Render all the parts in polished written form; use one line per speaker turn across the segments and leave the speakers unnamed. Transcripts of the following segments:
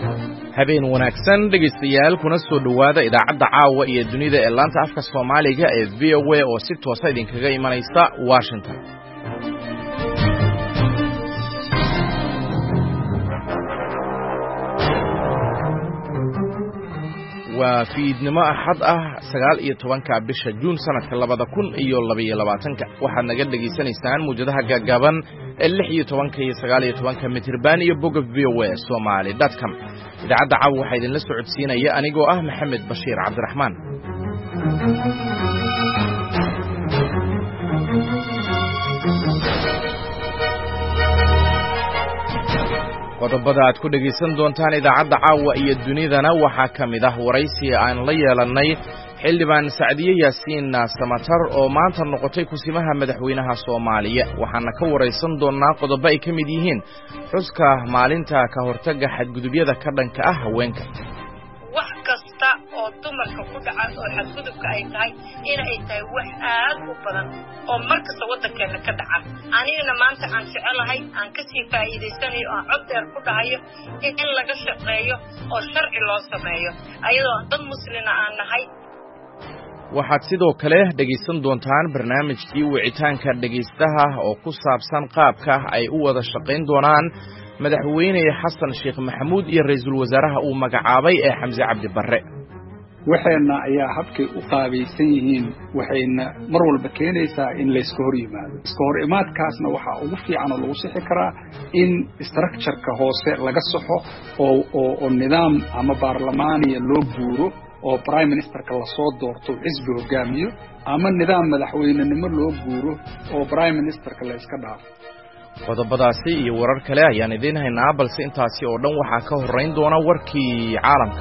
habeen wanaagsan dhegeystayaal kuna soo dhawaada idaacadda caawa iyo dunida ee laanta afka Soomaaliga ee VOA oo si toos ah idinkaga imanaysa Washington. waa fiidnimo axad ah 19 bisha Juun sanadka 2022 waxaad naga dhageysanaysaan muujadaha gaagaaban ee 16 iyo 19 mitirban iyo bogga voasomali.com. idaacadda caawa waxaa idinla socodsiinaya anigoo ah Maxamed Bashiir Cabdiraxmaan. qodobada aad ku dhageysan doontaan idaacadda caawa iyo dunidana waxaa ka mid ah waraysi aan la yeelanay xildhibaan Sacdiye Yaasiin Samatar oo maanta noqotay kusimaha madaxweynaha Soomaaliya. waxaana ka waraysan doonaa qodobo ay ka mid yihiin xuska maalinta ka hortagga xadgudubyada ka dhanka ah haweenka.
wax kasta oo dumarka ku dhaca oo xadgudubka ay tahay in ay tahay wax aad u badan oo markasta waddankeena ka dhaca. anigana maanta aan jecelahay aan ka sii faa'iidaysanayo oo cod dheer ku dhahayo in laga shaqeeyo oo sharci loo sameeyo ayadoo dad muslimiin aan nahay.
waxaad sidoo kale dhegeysan doontaan barnaamijkii wicitaanka dhegeystaha oo ku saabsan qaabka ay u wada shaqayn doonaan madaxweyne xasan sheekh maxamuud iyo ra'iisul wasaaraha uu magacaabay ee Xamse Cabdi Barre.
waxayna ayaa habkay u qaabaysan yihiin waxayna mar walba keenaysaa in la iska hor yimaado. iska hor imaadkaasna waxa ugu fiican oo lagu sixi karaa in structure-ka hoose laga saxo oo nidaam ama baarlamaaniya loo guuro oo prime ministerka la soo doorto xisbi hogaamiyo ama nidaam madaxweynenimo loo guuro oo prime ministerka la iska dhaafo.
qodobadaasi iyo warar kale ayaan idin haynaa balse intaasi oo dhan waxaa ka horeyn doona warkii caalamka.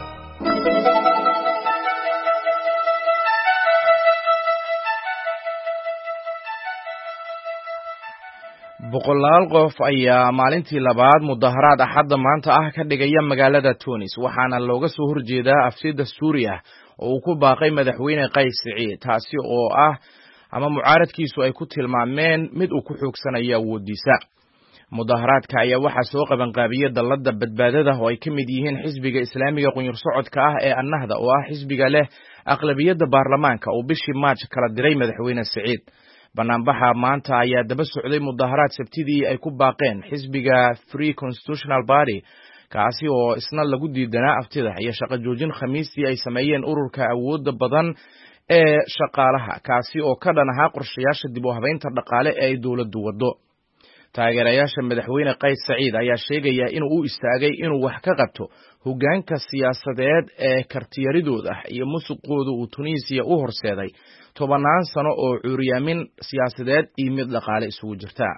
boqolaal qof ayaa maalintii labaad mudaharaad axadda maanta ah ka dhigaya magaalada Tunis waxaana looga soo horjeedaa afsida Suuriya oo uu ku baaqay madaxweyne Qays Saciid taasi oo ah ama mucaaradkiisu ay ku tilmaameen mid uu ku xoogsanayo awoodiisa. mudaharaadka ayaa waxaa soo qaban qaabiyay dalladda badbaadada oo ay ka mid yihiin xisbiga Islaamiga qunyar socodka ah ee Annahda oo ah xisbiga leh aqlabiyadda baarlamaanka oo bishii Maarch kala diray madaxweyne Saciid. banaanbaxa maanta ayaa daba socday mudaharaad sabtidii ay ku baaqeen xisbiga Free Constitutional Party kaasi oo isna lagu diidanaa aftida iyo shaqo joojin khamiistii ay sameeyeen ururka awoodda badan ee shaqaalaha kaasi oo ka dhan ahaa qorshayaasha dib u habeynta dhaqaale ee ay dawladdu wado. taageerayaasha madaxweyne Qays Saciid ayaa sheegaya inuu u istaagay inuu wax ka qabto hoggaanka siyaasadeed ee kartiyaridooda iyo musuqooda uu Tunisia u horseeday 10 sano oo cuuriyaamin siyaasadeed iyo mid dhaqaale isugu jirta.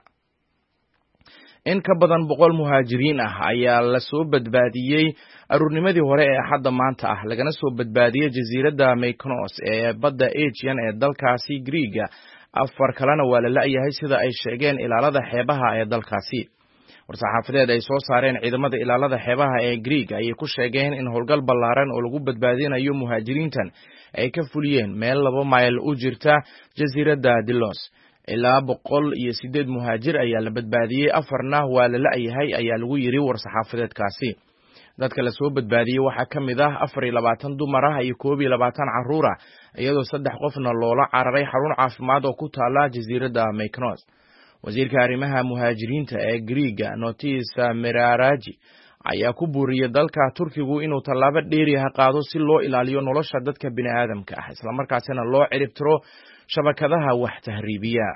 in ka badan 100 muhaajiriin ah ayaa la soo badbaadiyay aruurnimadii hore ee axadda maanta ah lagana soo badbaadiyay jasiiradda Mykonos ee badda Aegean ee dalkaasi Greega. 4 kalena waa la la'yahay sida ay sheegeen ilaalada xeebaha ee dalkaasi. war-saxaafadeed ay soo saareen ciidamada ilaalada xeebaha ee Greega ayay ku sheegeen in howlgal ballaaran oo lagu badbaadinayo muhaajiriintan ay ka fuliyeen meel 2 mayl u jirta jasiiradda Delos. ilaa 108 muhaajir ayaa la badbaadiyay, 4na waa la la'yahay ayaa lagu yiri war-saxaafadeedkaasi. dadka la soo badbaadiyay waxaa ka mid ah 24 dumar ah iyo 22 carruur ah iyadoo 3 qofna loola cararay xarun caafimaad oo ku taala jasiiradda Mykonos. wasiirka arrimaha muhaajiriinta ee Greega Notis Meraraji ayaa ku buuriyay dalka Turkigu inuu tallaabo dheeri ah qaado si loo ilaaliyo nolosha dadka bini'aadamka ah isla markaasina loo ciribtiro shabakadaha wax tahriibiya.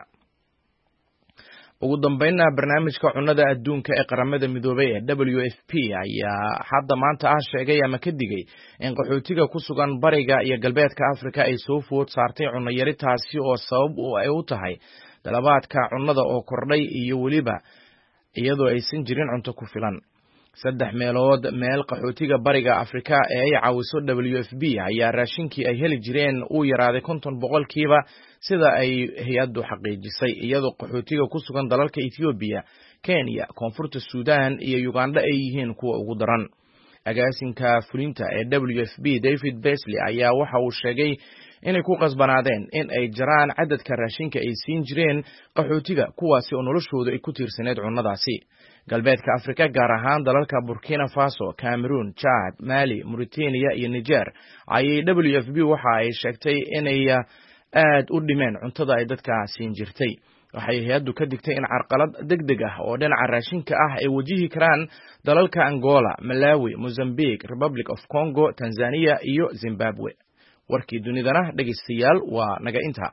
ugu dambeynna barnaamijka cunnada adduunka ee qaramada midoobay ee WFP ayaa hadda maanta ah sheegay ama ka digay in qaxootiga ku sugan bariga iyo galbeedka Afrika ay soo food saartay cunno yari taasi oo sabab ay u tahay dalabaadka cunnada oo kordhay iyo waliba iyadoo aysan jirin cunto ku filan. 3 meelood meel qaxootiga bariga Afrika ee ay caawiso WFP ayaa raashinkii ay heli jireen uu yaraaday 50% sida ay hay'addu xaqiijisay iyadoo qaxootiga ku sugan dalalka Ethiopia, Kenya, Koonfurta Suudaan iyo Uganda ay yihiin kuwa ugu daran. agaasinka fulinta ee WFP David Beasley ayaa waxa uu sheegay inay ku qasbanaadeen in ay jaraan cadadka raashinka ay siin jireen qaxootiga kuwaasi oo noloshooda ay ku tiirsaneed cunnadaasi. galbeedka Afrika gaar ahaan dalalka Burkina Faso, Cameroon, Chad, Mali, Mauritania iyo Niger ayay WFP waxa ay sheegtay inay aad u dhimeen cuntada ay dadka siin jirtay. waxay hay'addu ka digtay in carqalad degdeg ah oo dhinaca raashinka ah ay wajihi karaan dalalka Angola, Malawi, Mozambique, Republic of Congo, Tanzania iyo Zimbabwe. warkii dunidana dhageystayaal waa naga inta.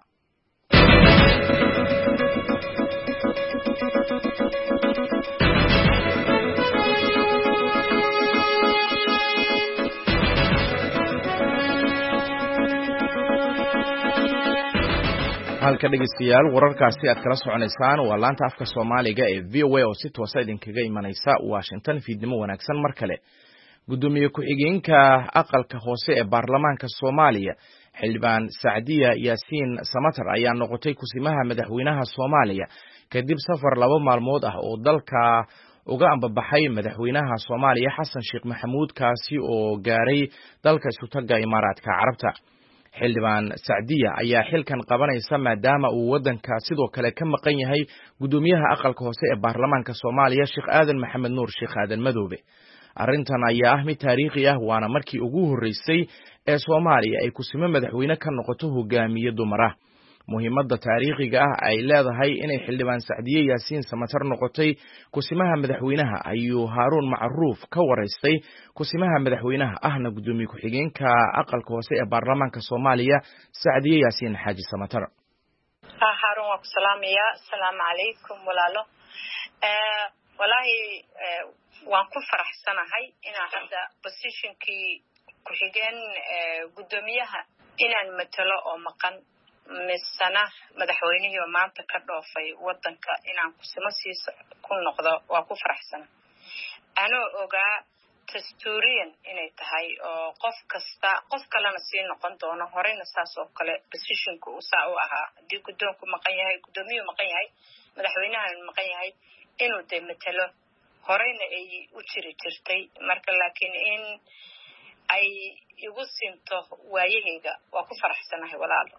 halka dhageystayaal wararkaasi aad kala soconaysaan waa laanta afka Soomaaliga ee VOA oo si toos ah idinkaga imanaysa Washington. fiidnimo wanaagsan mar kale. gudoomiye ku-xigeenka aqalka hoose ee baarlamaanka Soomaaliya xildhibaan Saadiya Yaasiin Samatar ayaa noqotay kusimaha madaxweynaha Soomaaliya kadib safar 2 maalmood ah oo dalka uga ambabaxay madaxweynaha Soomaaliya Xasan Sheekh Maxamuud kaasi oo gaaray dalka Sultanka Imaaraadka Carabta. xildhibaan Saadiya ayaa xilkan qabanaysa maadaama uu wadanka sidoo kale ka maqan yahay gudoomiyaha aqalka hoose ee baarlamaanka Soomaaliya Sheekh Aadan Maxamed Nuur Sheekh Aadan Madoobe. arrintan ayaa ah mid taariikhi ah waana markii ugu horeysay ee Soomaaliya ay kusimo madaxweyne ka noqoto hogaamiye dumar ah. muhiimadda taariikhiga ah ay leedahay inay xildhibaan Saadiya Yaasiin Samatar noqotay kusimaha madaxweynaha ayuu Haaruun Macruuf ka wareystay kusimaha madaxweynaha ahna gudoomiye ku-xigeenka aqalka hoose ee baarlamaanka Soomaaliya Saadiya Yaasiin Xaaji Samatar.
Haaruun waa ku salaamaya. Assalaamu calaykum walaalo. Wallahi waan ku faraxsanahay inaan hadda positionkii ku-xigeen gudoomiyaha inaan matalo oo maqan misana madaxweynihii maanta ka dhoofay wadanka inaan kusimo ku noqdo waa ku faraxsana. anoo ogaa dastuuriyan inay tahay oo qof kalena sii noqon doono horeyna saas oo kale positionku uu saa u ahaa haddii gudoonku maqan yahay gudoomiyuhu maqan yahay madaxweynaha maqan yahay inuu dee matalo horeyna ay u jirtay marka laakiin in ay igu sinto waayahayga waa ku faraxsanahay walaalo.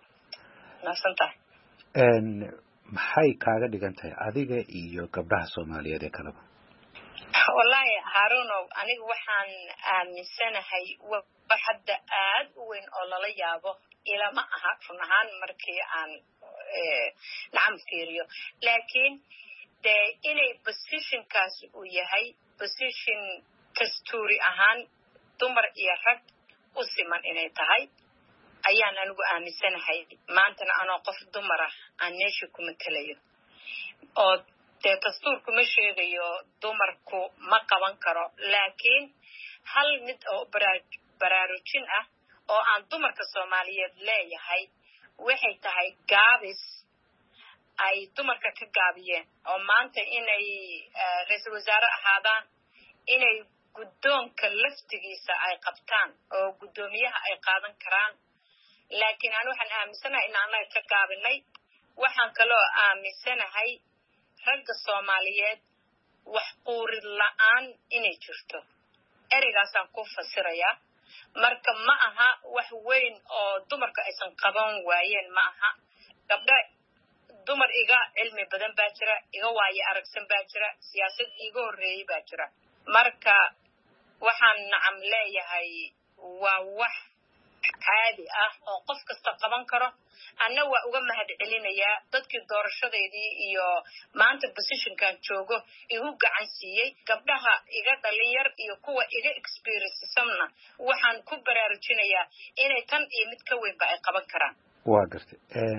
maxay kaaga dhigan tahay adiga iyo gabdhaha Soomaaliyeed ee kaleba?
wallahi Haaruun aniga waxaan aaminsanahay wax hadda aad u weyn oo lala yaabo ilama aha run ahaan markii aan nacam fiiriyo laakiin inay positionkaas uu yahay position dastuuri ahaan dumar iyo rag u siman inay tahay ayaan anigu aaminsanahay maantana anoo qof dumar ah aan meesha ku matalayo oo dastuurku ma sheegayo dumarku ma qaban karo laakiin hal mid oo baraarujin ah oo aan dumarka Soomaaliyeed leeyahay waxay tahay gaabis ay dumarka ka gaabiyeen oo maanta inay ra'iisul wasaare ahaadaan inay gudoonka laftigiisa ay qabtaan oo gudoomiyaha ay qaadan karaan laakiin aan waxaan aaminsanahay in aan ka gaabinay waxaan kaloo aaminsanahay ragga Soomaaliyeed wax quurid la'aan inay jirto ereygaasaan ku fasirayaa marka ma aha wax weyn oo dumarka aysan qaban waayeen ma aha gabdha dumar iga cilmi badan baa jira iga waaye aragsan baa jira siyaasad iga horeeyay baa jira marka waxaan nacam leeyahay waa wax caadi ah oo qof kasta qaban karo anna waa uga mahadcelinayaa dadkii doorashadeedii iyo maanta positionkan joogo igu gacan siiyey gabdhaha iga dhalinyar iyo kuwa iga experiencesamna waxaan ku baraarujinayaa inay tan iyo mid ka weynba ay qaban karaan.
waa gartay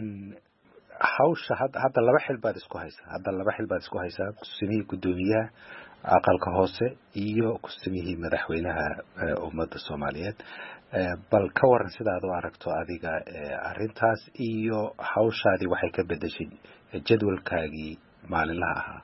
hawsha hadda laba xil baad isku haysaa kusimihii gudoomiyaha aqalka hoose iyo kusimihii madaxweynaha ummadda Soomaaliyeed bal ka waran sidaad u aragto adiga arrintaas iyo hawshaadii waxay ka bedeshay jadwalkaagii maalinlaha ahaa?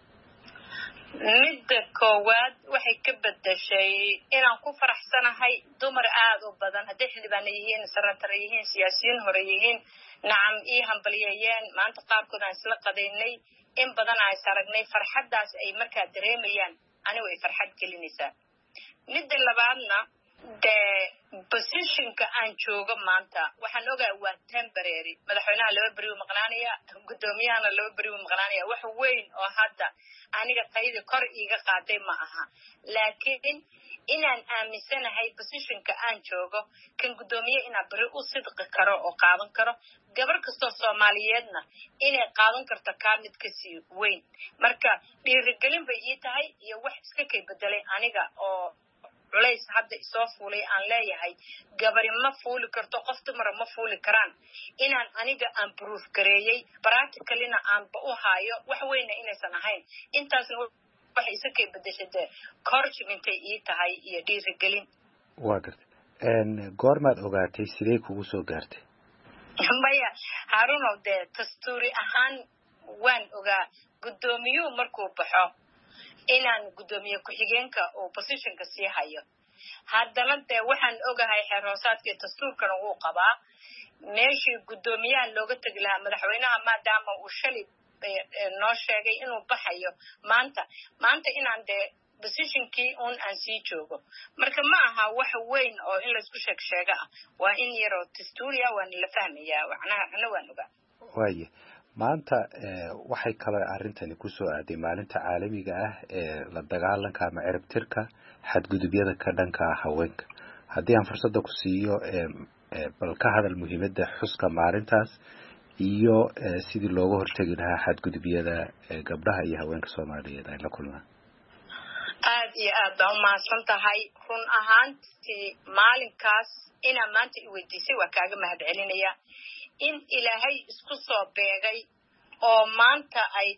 midda koowaad waxay ka bedeshay inaan ku faraxsanahay dumar aad u badan hadday xildhibaan yihiin sanatar yihiin siyaasiyiin hore yihiin nacam ii hambalyeeyeen maanta qaarkood aan isla qadaynay in badan aan is aragnay farxaddaas ay markaa dareemayaan anigu ay farxad gelinaysaa. midda labaadna positionka aan joogo maanta waxaan ogaa waa temporary madaxweynaha 2 beri uu maqnaanaya gudoomiyahana 2 beri uu maqnaanaya wax weyn oo hadda aniga qaydi kor iiga qaaday ma aha laakiin inaan aaminsanahay positionka aan joogo kan gudoomiye inaan beri u sidqi karo oo qaadan karo gabar kastoo Soomaaliyeedna inay qaadan karto ka mid ka sii weyn marka dhiirigelin bay ii tahay iyo wax iska kay bedelay aniga oo culays hadda isoo fuulay aan leeyahay gabari ma fuuli karto qof dumar ma fuuli karaan inaan aniga aan proof gareeyay practically-na aan u haayo wax weyn inaysan ahayn intaasna waxa isa kay bedeshay encouragement ii tahay iyo dhiirigelin
waa gartay goormaad ogaatay sidee kugu soo gaartay
maya Haruno de dastuuri ahaan waan ogaa gudoomiyuhu markuu baxo inaan gudoomiye ku-xigeenka oo positionka sii hayo haddana de waxaan ogahay xeer hoosaadka dastuurkana uu qabaa meeshii gudoomiyaha looga tagi lahaa madaxweynaha maadaama uu shalay noo sheegay inuu baxayo maanta inaan de positionkii aan sii joogo marka ma aha wax weyn oo in la isku sheega ah waa in yaro dastuuriya waan la fahmayaa waxna waan ogaa
waaye maanta waxay kale arintani ku soo aaday maalinta caalamiga ah ee la dagaalanka ama ciribtirka xadgudubyada ka dhanka ah haweenka haddii aan fursada ku siiyo bal ka hadal muhiimadda xuska maalintaas iyo sidii looga hortagi lahaa xadgudubyada gabdhaha iyo haweenka Soomaaliyeed ay la kulmaan
aad iyo aad baan u mahadsan tahay run ahaantii maalinkaas inaan maanta i weydiisay waa kaaga mahadcelinaya in ilaahay isku soo beegay oo maanta ay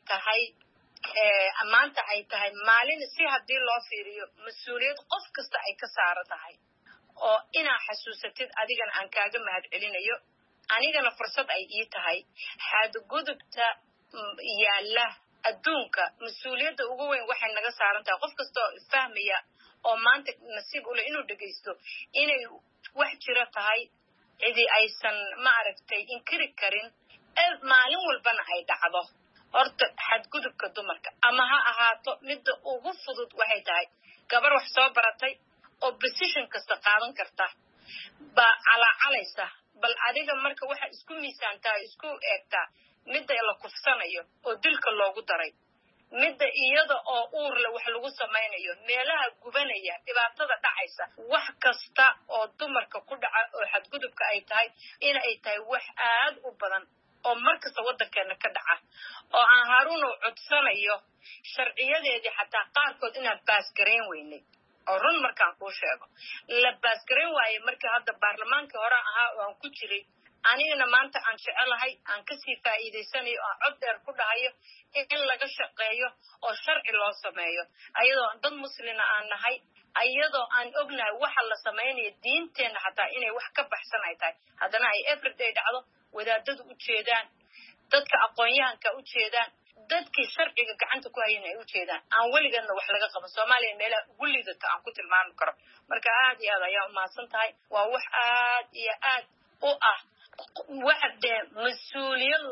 tahay maalin si haddii loo fiiriyo mas-uuliyad qof kasta ay ka saaran tahay oo inaa xasuusatid adigana aan kaaga mahadcelinayo anigana fursad ay ii tahay xadgudubta yaalla adduunka mas-uuliyadda ugu weyn waxay naga saaran tahay qof kasta oo fahmaya oo maanta nasiib u leh inuu dhageysto inay wax jira tahay cidi aysan maaragtay inkiri karin maalin walbana ay dhacdo horta xadgudubka dumarka ama ha ahaato midda ugu fudud waxay tahay gabar wax soo baratay oo position kasta qaadan karta baa calaacalaysa bal adiga marka waxa isku miisaantaa isku eegtaa midda la kufsanayo oo dilka loogu daray midda iyada oo uur la wax lagu samaynayo meelaha gubanaya dhibaatada dhacaysa wax kasta oo dumarka ku dhaca oo xadgudubka ay tahay in ay tahay wax aad u badan oo markasta wadankeena ka dhaca oo aan Haruno codsanayo sharciyadeedii xataa qaarkood inaan baas gareyn weynay oo run markaan ku sheego la baas gareyn waaye markii hadda baarlamaanka hore ahaa oo aan ku jiray anigana maanta aan jecelahay aan ka sii faa'iideysanayo oo cod dheer ku dhahayo in laga shaqeeyo oo sharci loo sameeyo ayadoo dad muslimiin aan nahay ayadoo aan ognahay waxa la sameeyo diinteena xataa inay wax ka baxsan ay tahay haddana ay everyday dhacdo wadaadadu u jeedaan dadka aqoon-yahanka u jeedaan dadkii sharciga gacanta ku hayeen ay u jeedaan aan weligeedna wax laga qaban Soomaaliya meelaha ugu liidata aan ku tilmaami karo marka aad iyo aad ayaan u mahadsan tahay waa wax aad iyo aad u ah waxde mas-uuliyad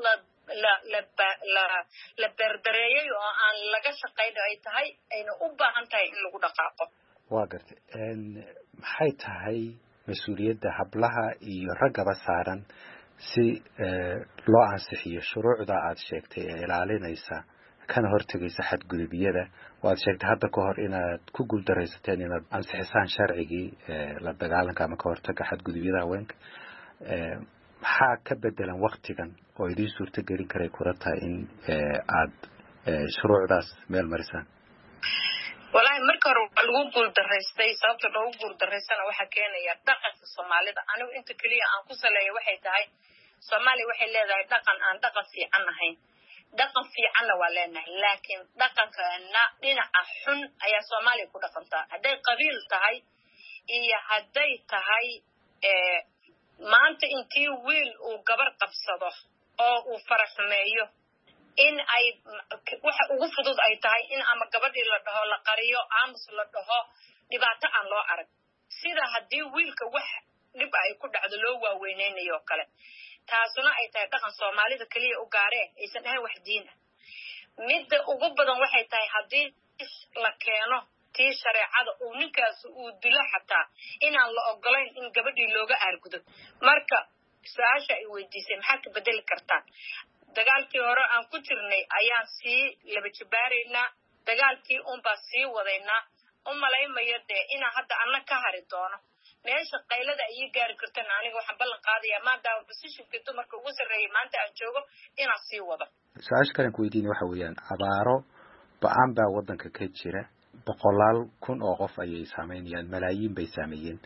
la berdareeyay oo aan laga shaqeyno ay tahay ayna u baahan tahay in lagu dhaqaaqo
waa gartay maxay tahay mas-uuliyadda hablaha iyo raggaba saaran si loo ansixiyo shuruucda aad sheegtay ee ilaalinaysa kana hortagaysa xadgudubyada waad sheegtay hadda ka hor inaad ku guuldaraysateen inaad ansixisaan sharcigii la dagaalanka ama ka hortaga xadgudubyada haweenka maxaa ka bedelan waqtigan oo idin suurto gelin karay kula tahay in aad shuruucdaas meel marisaan
walahi marka hore lagu guuldaraystay sababta loogu guuldaraysana waxaa keenaya dhaqanka Soomaalida anigu inta kaliya aan ku saleeyo waxay tahay Soomaaliya waxay leedahay dhaqan aan dhaqan fiican ahayn dhaqan fiicanna waa leenahay laakiin dhaqankeena dhinaca xun ayaa Soomaaliya ku dhaqantaa hadday qabiil tahay iyo hadday tahay maanta intii wiil uu gabar qabsado oo uu faraxumeeyo in ay waxa ugu fudud ay tahay in ama gabadhii la dhaho la qariyo aamus la dhaho dhibaato aan loo arag sida haddii wiilka wax dhib ay ku dhacdo loo waaweynayo kale taasuna ay tahay dhaqan Soomaalida kaliya u gaareen aysan ahayn wax diin ah midda ugu badan waxay tahay haddii la keeno tii shareecada uu ninkaas uu dilo xataa inaan la ogolayn in gabadhii looga aargudo. marka su-aasha ay weydiisay maxaa ka bedeli kartaan? dagaalkii hore aan ku jirnay ayaan sii laba jibaaraynaa, dagaalkii unbaa sii wadaynaa. u malaymayo dee inaan hadda anna ka hari doono. meesha qaylada ayay gaari kartaan. aniga waxaan ballan qaadayaa maadaama positionkii dumarka ugu sarreeyay maanta aan joogo inaan sii wado.
su-aasha kalen ku weydiinaya waxa weeyaan abaaro ba-aan baa waddanka ka jira, 100,000 oo qof ayay saameynayaan, malaayiin bay saameeyeen.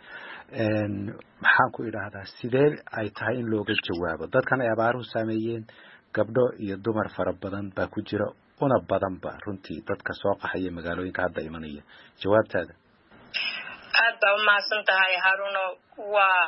maxaan ku idhaahdaa sidee ay tahay in looga jawaabo dadkan ay abaaruhu saameeyeen? gabdho iyo dumar fara badan baa ku jira, una badanba runtii dadka soo qaxaya magaalooyinka hadda imanaya. jawaabtaada?
aad baa umahadsan tahay Haruno. waa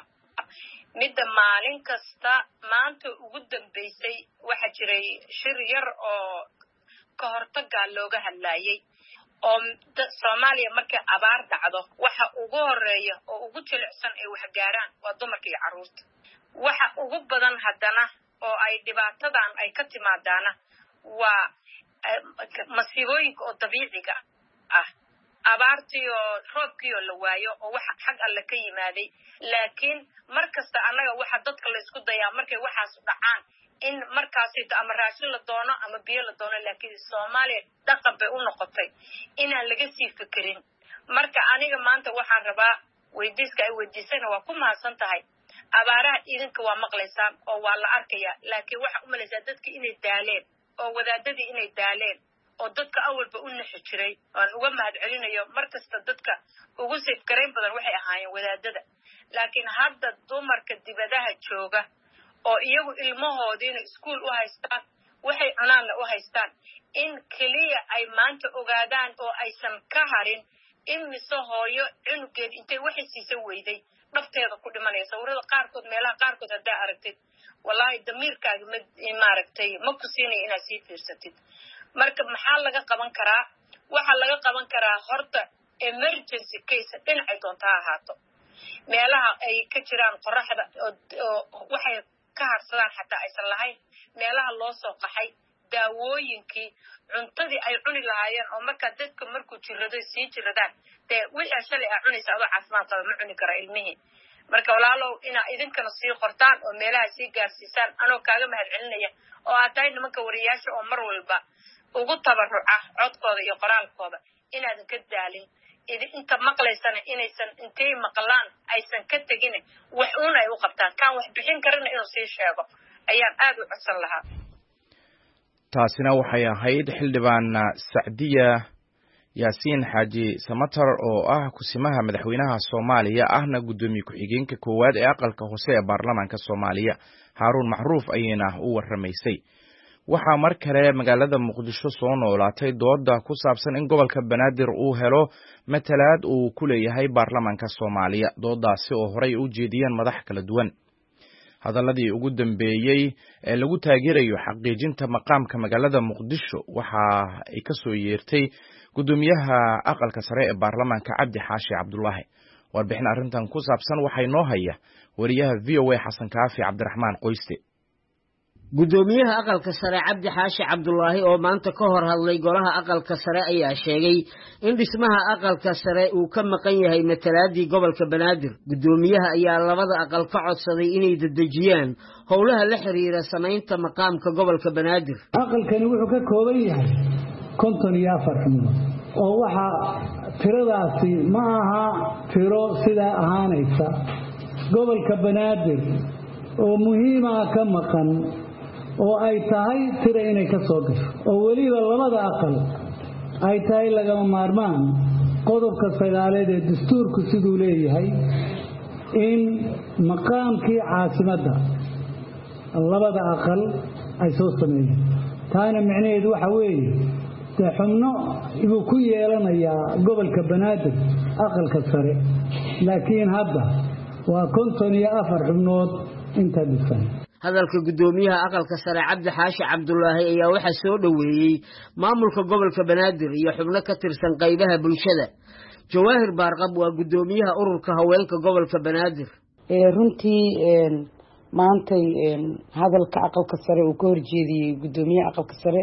midda maalin kasta maanta ugu dambeysay waxa jiray shir yar oo ka hortaga looga hadlayay oo Soomaaliya markay abaar dhacdo waxa ugu horeeya oo ugu jilicsan ay wax gaaraan waa dumarka iyo carruurta. waxa ugu badan haddana oo ay dhibaatadan ay ka timaadaana waa masiibooyinka oo dabiiciga ah, abaartii oo roobkii oo la waayo oo waxa xag alle ka yimaaday. laakiin markasta annaga waxa dadka la isku dayaa markay waxaas dhacaan in markaasi ama raashin la doono ama biyo la doono. laakiin Soomaaliya dhaqan bay u noqotay inaan laga sii fikirin. marka aniga maanta waxaan rabaa weydiiska ay weydiisana waa ku mahadsan tahay. abaaraha idinka waa maqlaysaan oo waa la arkayaa, laakiin waxa u malaysaa dadka inay daaleen oo wadaadadii inay daaleen oo dadka awalba u nixi jiray. waan uga mahad celinayo markasta dadka ugu safgarayn badan waxay ahaayeen wadaadada. laakiin hadda dumarka dibadaha jooga oo iyagu ilmahoodiina iskuul u haystaan, waxay cunaanna u haystaan, in keliya ay maanta ogaadaan oo aysan ka harin in mise hooyo cunugeed intay waxay siisa weyday nafteeda ku dhimanaya. sawirada qaarkood meelaha qaarkood haddaa aragtid wallaahi damiirkaaga maaragtay ma ku siinaya inaad sii fiirsatid. marka maxaa laga qaban karaa? waxaa laga qaban karaa horta emergency case dhinacay doonta ha ahaato. meelaha ay ka jiraan qoraxda oo waxay ka harsadaan xataa aysan lahayn, meelaha loo soo qaxay, daawooyinkii, cuntadii ay cuni lahaayeen oo markaa dadka markuu jirado sii jiradaan dee wixii shalay aa cunaysa adoo caafimaad qaba ma cuni kara ilmihii. marka walaalow inaa idinkana sii qortaan oo meelaha sii gaarsiisaan anoo kaaga mahad celinaya oo aad tahay nimanka wariyaasha oo mar walba ugu tabaruca codkooda iyo qoraalkooda inaadan ka daalin. inta maqlaysana inaysan intay maqlaan aysan ka tegin wax uun ay u qabtaan. kaan wax bixin karana inuu sii sheego ayaan aad u codsan lahaa.
taasina waxay ahayd xildhibaan Sacdiya Yaasiin Xaaji Samatar oo ah kusimaha madaxweynaha Soomaaliya ahna gudoomiye ku-xigeenka koowaad ee aqalka hoose ee baarlamaanka Soomaaliya. Haruun Macruuf ayayna u warramaysay. waxaa mar kale magaalada Muqdisho soo noolaatay dooda ku saabsan in gobolka Banaadir uu helo matalaad uu ku leeyahay baarlamaanka Soomaaliya. doodaasi oo horey u jeediyeen madax kala duwan. hadaladii ugu dambeeyay ee lagu taageerayo xaqiijinta maqaamka magaalada Muqdisho waxa ay ka soo yeertay gudoomiyaha aqalka sare ee baarlamaanka Cabdi Xaashi Cabdullaahi. warbixin arrintan ku saabsan waxay noo haya wariyaha VOA Xasan Kaafi Cabdiraxmaan Qoyste.
gudoomiyaha aqalka sare Cabdi Xaashi Cabdullaahi oo maanta ka hor hadlay golaha aqalka sare ayaa sheegay in dhismaha aqalka sare uu ka maqan yahay matalaadii gobolka Banaadir. gudoomiyaha ayaa labada aqal ka codsaday inay dedejiyaan howlaha la xiriira samaynta maqaamka gobolka Banaadir.
aqalkani wuxuu ka kooban yahay 54 xubnood oo waxa tiradaasi ma aha tiro sida ahaanaysa. gobolka Banaadir oo muhiim ah ka maqan oo ay tahay tiro inay ka soo gasho oo waliba labada aqal ay tahay lagama maarmaan qodobka 9 ee dastuurku siduu leeyahay in maqaamkii caasimadda labada aqal ay soo sameeyeen. taana macnaheedu waxa weeye xubno inuu ku yeelanayaa gobolka Banaadir aqalka sare, laakiin hadda waa 54 xubnood inta dhisan.
hadalka gudoomiyaha aqalka sare Cabdi Xaashi Cabdullaahi ayaa waxa soo dhaweeyay maamulka gobolka Banaadir iyo xubno ka tirsan qaybaha bulshada. Jawaahir Baarqab waa gudoomiyaha ururka haweenka gobolka Banaadir.
runtii maanta hadalka aqalka sare uu ka horjeediyay gudoomiyaha aqalka sare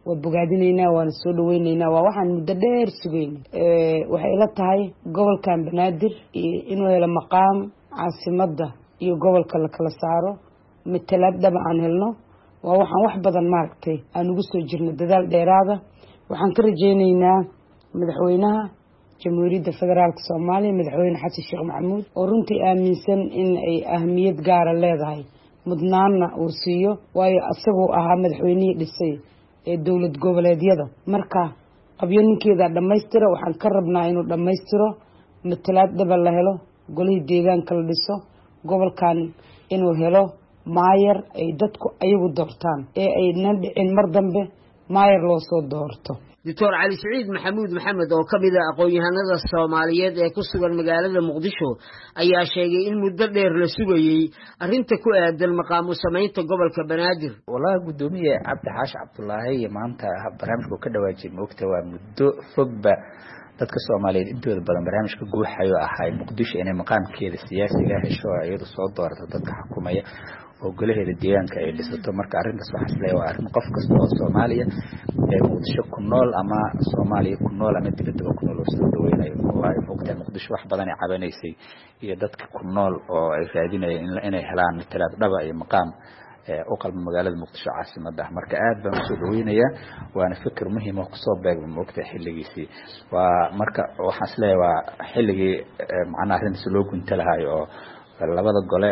waa bogaadinaynaa waana soo dhaweynaynaa waa waxaan muddo dheer sugayna waxay ila tahay gobolkan banaadir inuu helo maqaam caasimadda iyo gobolka la kala saaro matalaad dhaba aan helno waa waxaan wax badan maaragtay aan ugu soo jirno dadaal dheeraada waxaan ka rajaynaynaa madaxweynaha jamhuuriyadda federaalka soomaaliya madaxweyne xasan sheekh maxamuud oo runtii aaminsan in ay ahamiyad gaara leedahay mudnaanna uu siiyo waayo asagoo ahaa madaxweynihii dhisay ee dowlad goboleedyada marka qabyo ninkeeda dhammaystira waxaan ka rabnaa inuu dhammaystiro matalaad dhaba la helo golihii deegaanka la dhiso gobolkan inuu helo maayar ay dadku ayagu doortaan ee aynan dhicin mar dambe maayar loo soo doorto
doctor cali saciid maxamuud maxamed oo ka mid ah aqoon-yahanada soomaaliyeed ee ku sugan magaalada muqdisho ayaa sheegay in muddo dheer la sugayey arrinta ku aadan maqaamu samaynta gobolka banaadir
walahi guddoomiye cabdi xaashi cabdulaahi maanta barnaamijku ka dhawaajiyay moogta waa muddo fogba dadka Soomaaliyeed intooda badan barnaamijka guuxayo ahay muqdisho inay maqaamkeeda siyaasiga hesho iyadu soo doorto dadka xukuumaya oo golaheeda deegaanka ay dhisato marka arrintaas waxa isleeyahay waa arrin qof kasta oo Soomaaliya ee muqdisho ku nool ama Soomaaliya ku nool ama dibadda ku nool oo soo dhaweynayo waayo moogta muqdisho wax badan ay cabanaysay iyo dadka ku nool oo ay raadinayeen inay helaan matalaad dhaba iyo maqaam oo qalbi magaalada muqdisho caasimadda marka aad baan soo dhaweynayaa waana fikir muhiim oo soo beegmay moogta xilligiisii waa marka waxa isleeyahay waa xilligii macna arrintaas loo gunta lahaay oo labada gole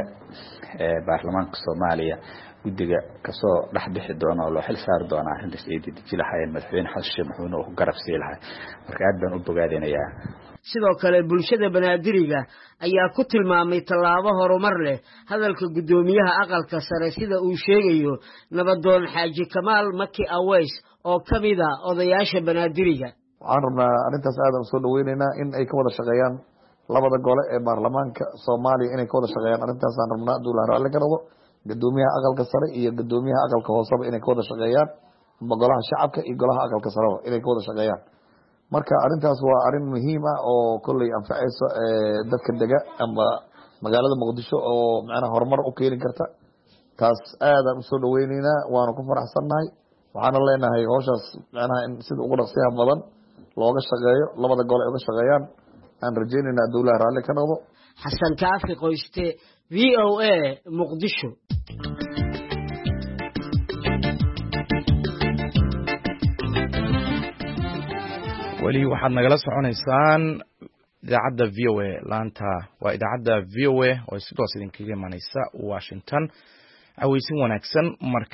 ee baarlamaanka Soomaaliya guddiga kasoo dhaxbixi doona oo loo xil saar doona arrintaas ay dejin lahaayeen madaxweyne xasan sheekh maxamuud oo garab sii lahaay marka aad baan u bogaadinayaa
sidoo kale bulshada banaadiriga ayaa ku tilmaamay tallaabo horumar leh hadalka guddoomiyaha aqalka sare sida uu sheegayo nabadoon xaaji kamaal maki aweys oo ka mid ah odayaasha banaadiriga
waxaan rabnaa arrintaas aad u soo dhaweynaynaa in ay ka wada shaqeeyaan labada gole ee baarlamaanka Soomaaliya inay ka wada shaqeeyaan arrintaas aan rabnaa dowladda raalli ka noqdo guddoomiyaha aqalka sare iyo guddoomiyaha aqalka hoose inay ka wada shaqeeyaan golaha shacabka iyo golaha aqalka sare inay ka wada shaqeeyaan marka arrintaas waa arrin muhiim ah oo kulay anfacayso dadka deega ama magaalada muqdisho oo macna horumar u keenin karta taas aad aan soo dhaweynaynaa waana ku faraxsanahay waxaan leenahay hawshaas macna in sida ugu dhaqsiyaha badan looga shaqeeyo labada gole ay uga shaqeeyaan aan rajaynaynaa dowladda raalli ka noqdo
xasan kaafi qoyste VOA muqdisho
weli waxaad nagala soconaysaan idaacadda VOA laanta waa idaacadda VOA oo sidaas idinkaga imanaysa Washington aweysin wanaagsan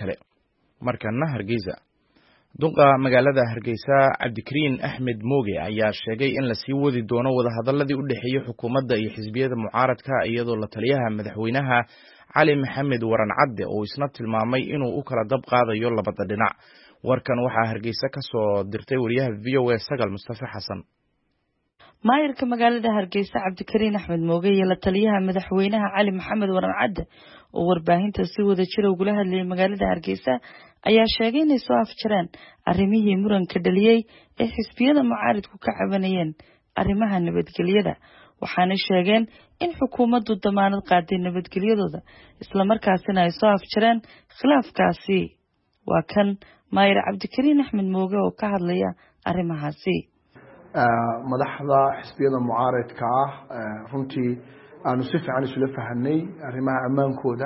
markana Hargeysa duqa magaalada Hargeysa Cabdikariin Axmed Mooge ayaa sheegay in la sii wadi doono wadahadaladii u dhaxeeyay xukuumadda iyo xisbiyada mucaaradka iyadoo la taliyaha madaxweynaha Cali Maxamed Waran Cadde oo isna tilmaamay inuu u kala dab qaadayo labada dhinac warkan waxaa Hargeysa ka soo dirtay wariyaha VOA Sagal Mustafa Xasan
maayirka magaalada Hargeysa Cabdikariin Axmed Mooge iyo la taliyaha madaxweynaha Cali Maxamed Waran Cadde oo warbaahinta si wada jir uga hadlayay magaalada Hargeysa ayaa sheegay inay soo afjareen arrimihii muranka dhaliyay ee xisbiyada mucaaradku ka cabanayeen arrimaha nabadgelyada waxaana sheegeen in xukuumaddu damaanad qaaday nabadgelyadooda isla markaasina ay soo afjareen khilaafkaasi waa kan maayir Cabdikariin Axmed Mooge oo ka hadlaya arrimahaasi
madaxda xisbiyada mucaaradka runtii aanu si fiican isula fahanay arrimaha amaankooda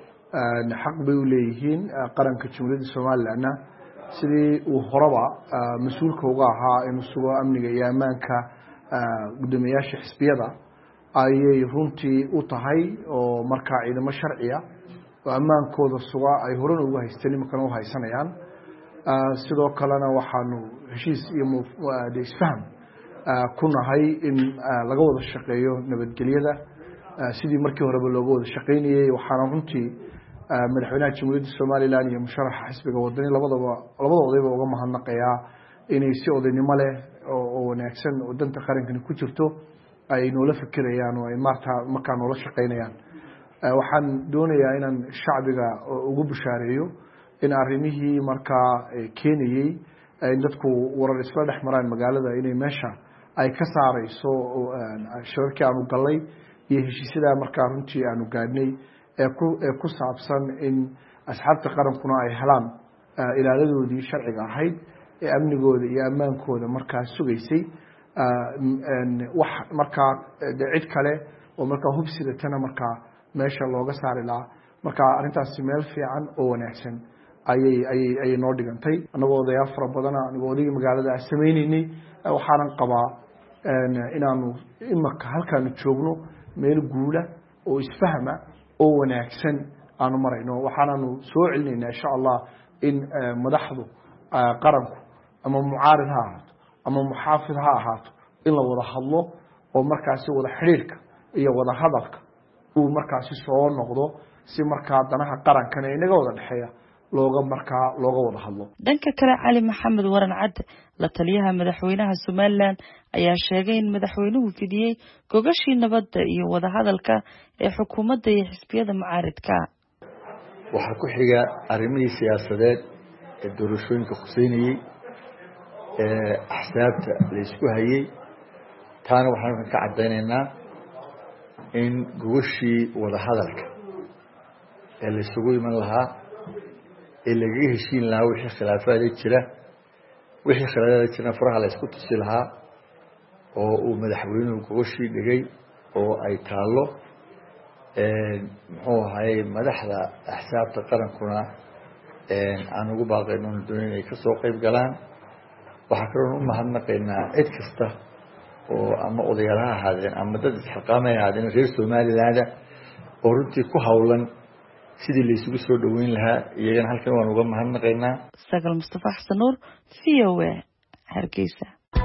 xaq bay u leeyihiin qaranka Jamhuuriyadda Soomaaliya sidii uu horaba mas'uulka uga ahaa inuu sugo amniga iyo amaanka guddoomiyaasha xisbiyada ayay runtii u tahay oo marka ciidamo sharciya oo amaankooda suga ay horan ugu haysteen markan u haysanayaan sidoo kalena waxaanu heshiis iyo isfaham ku nahay in laga wada shaqeeyo nabadgelyada sidii markii horeba looga wada shaqeynayay waxaana runtii madaxweynaha Jamhuuriyadda Soomaaliland iyo musharaxa xisbiga wadani labadooda uga mahadnaqayaa inay si odaynimo leh oo wanaagsan oo danta qaranka ku jirto ay noola fikirayaan oo ay markaa noola shaqeynayaan waxaan doonayaa inaan shacbiga ugu bushaareeyo in arrimihii markaa keenayay in dadku warar isla dhex maraan magaalada inay meesha ay ka saarayso shirarkii aanu galay iyo heshiisyada markaa runtii aanu gaadhnay ee ku saabsan in asxaabta qarankuna ay helaan ilaaladoodii sharciga ahayd ee amnigooda iyo ammaankooda markaa sugaysay wax markaa cid kale oo markaa hubsidatana markaa meesha looga saari lahaa marka arrintaasi meel fiican oo wanaagsan ayay noo dhigantay annagoo odayaal fara badana anigoo odaygii magaalada aan samaynaynay waxaanan qabaa inaanu imaka halkaanu joogno meel guula oo isfahma oo wanaagsan aanu marayno waxaananu soo celinaynaa insha allah in madaxdu qaranku ama mucaarid ha ahaato ama muxaafid ha ahaato in la wada hadlo oo markaasi wada xidhiirka iyo wada hadalka uu markaasi soo noqdo si markaa danaha qarankana inaga wada dhexeeya looga wada hadlo.
dhanka kale Cali Maxamed Waran Cadde la taliyaha madaxweynaha Somaliland ayaa sheegay in madaxweynuhu fidiyay gogashii nabadda iyo wada hadalka ee xukuumadda iyo xisbiyada mucaaridka.
waxa ku xiga arrimihii siyaasadeed ee doorashooyinka khuseynayay ee axsaabta la isku hayay taana waxaan ka cadeynaynaa in gogashii wada hadalka ee la isugu iman lahaa ee laga heshiin lahaa wixii khilaafaad jira faraha la isku tusi lahaa oo uu madaxweynuhu gogashii dhigay oo ay taalo muxuu ahaayey madaxda axsaabta qarankuna aan ugu baaqayno doon inay ka soo qayb galaan waxaa kaloo u mahadnaqaynaa cid kasta oo ama odayaal ha ahaadeen ama dad isxilqaamay ahaadeen reer Somaliland oo runtii ku hawlan sidii la isugu soo dhaweyn lahaa iyagana halkan waan uga mahadnaqaynaa.
Sagal Mustafa Xasan Nuur, VOA, Hargeysa.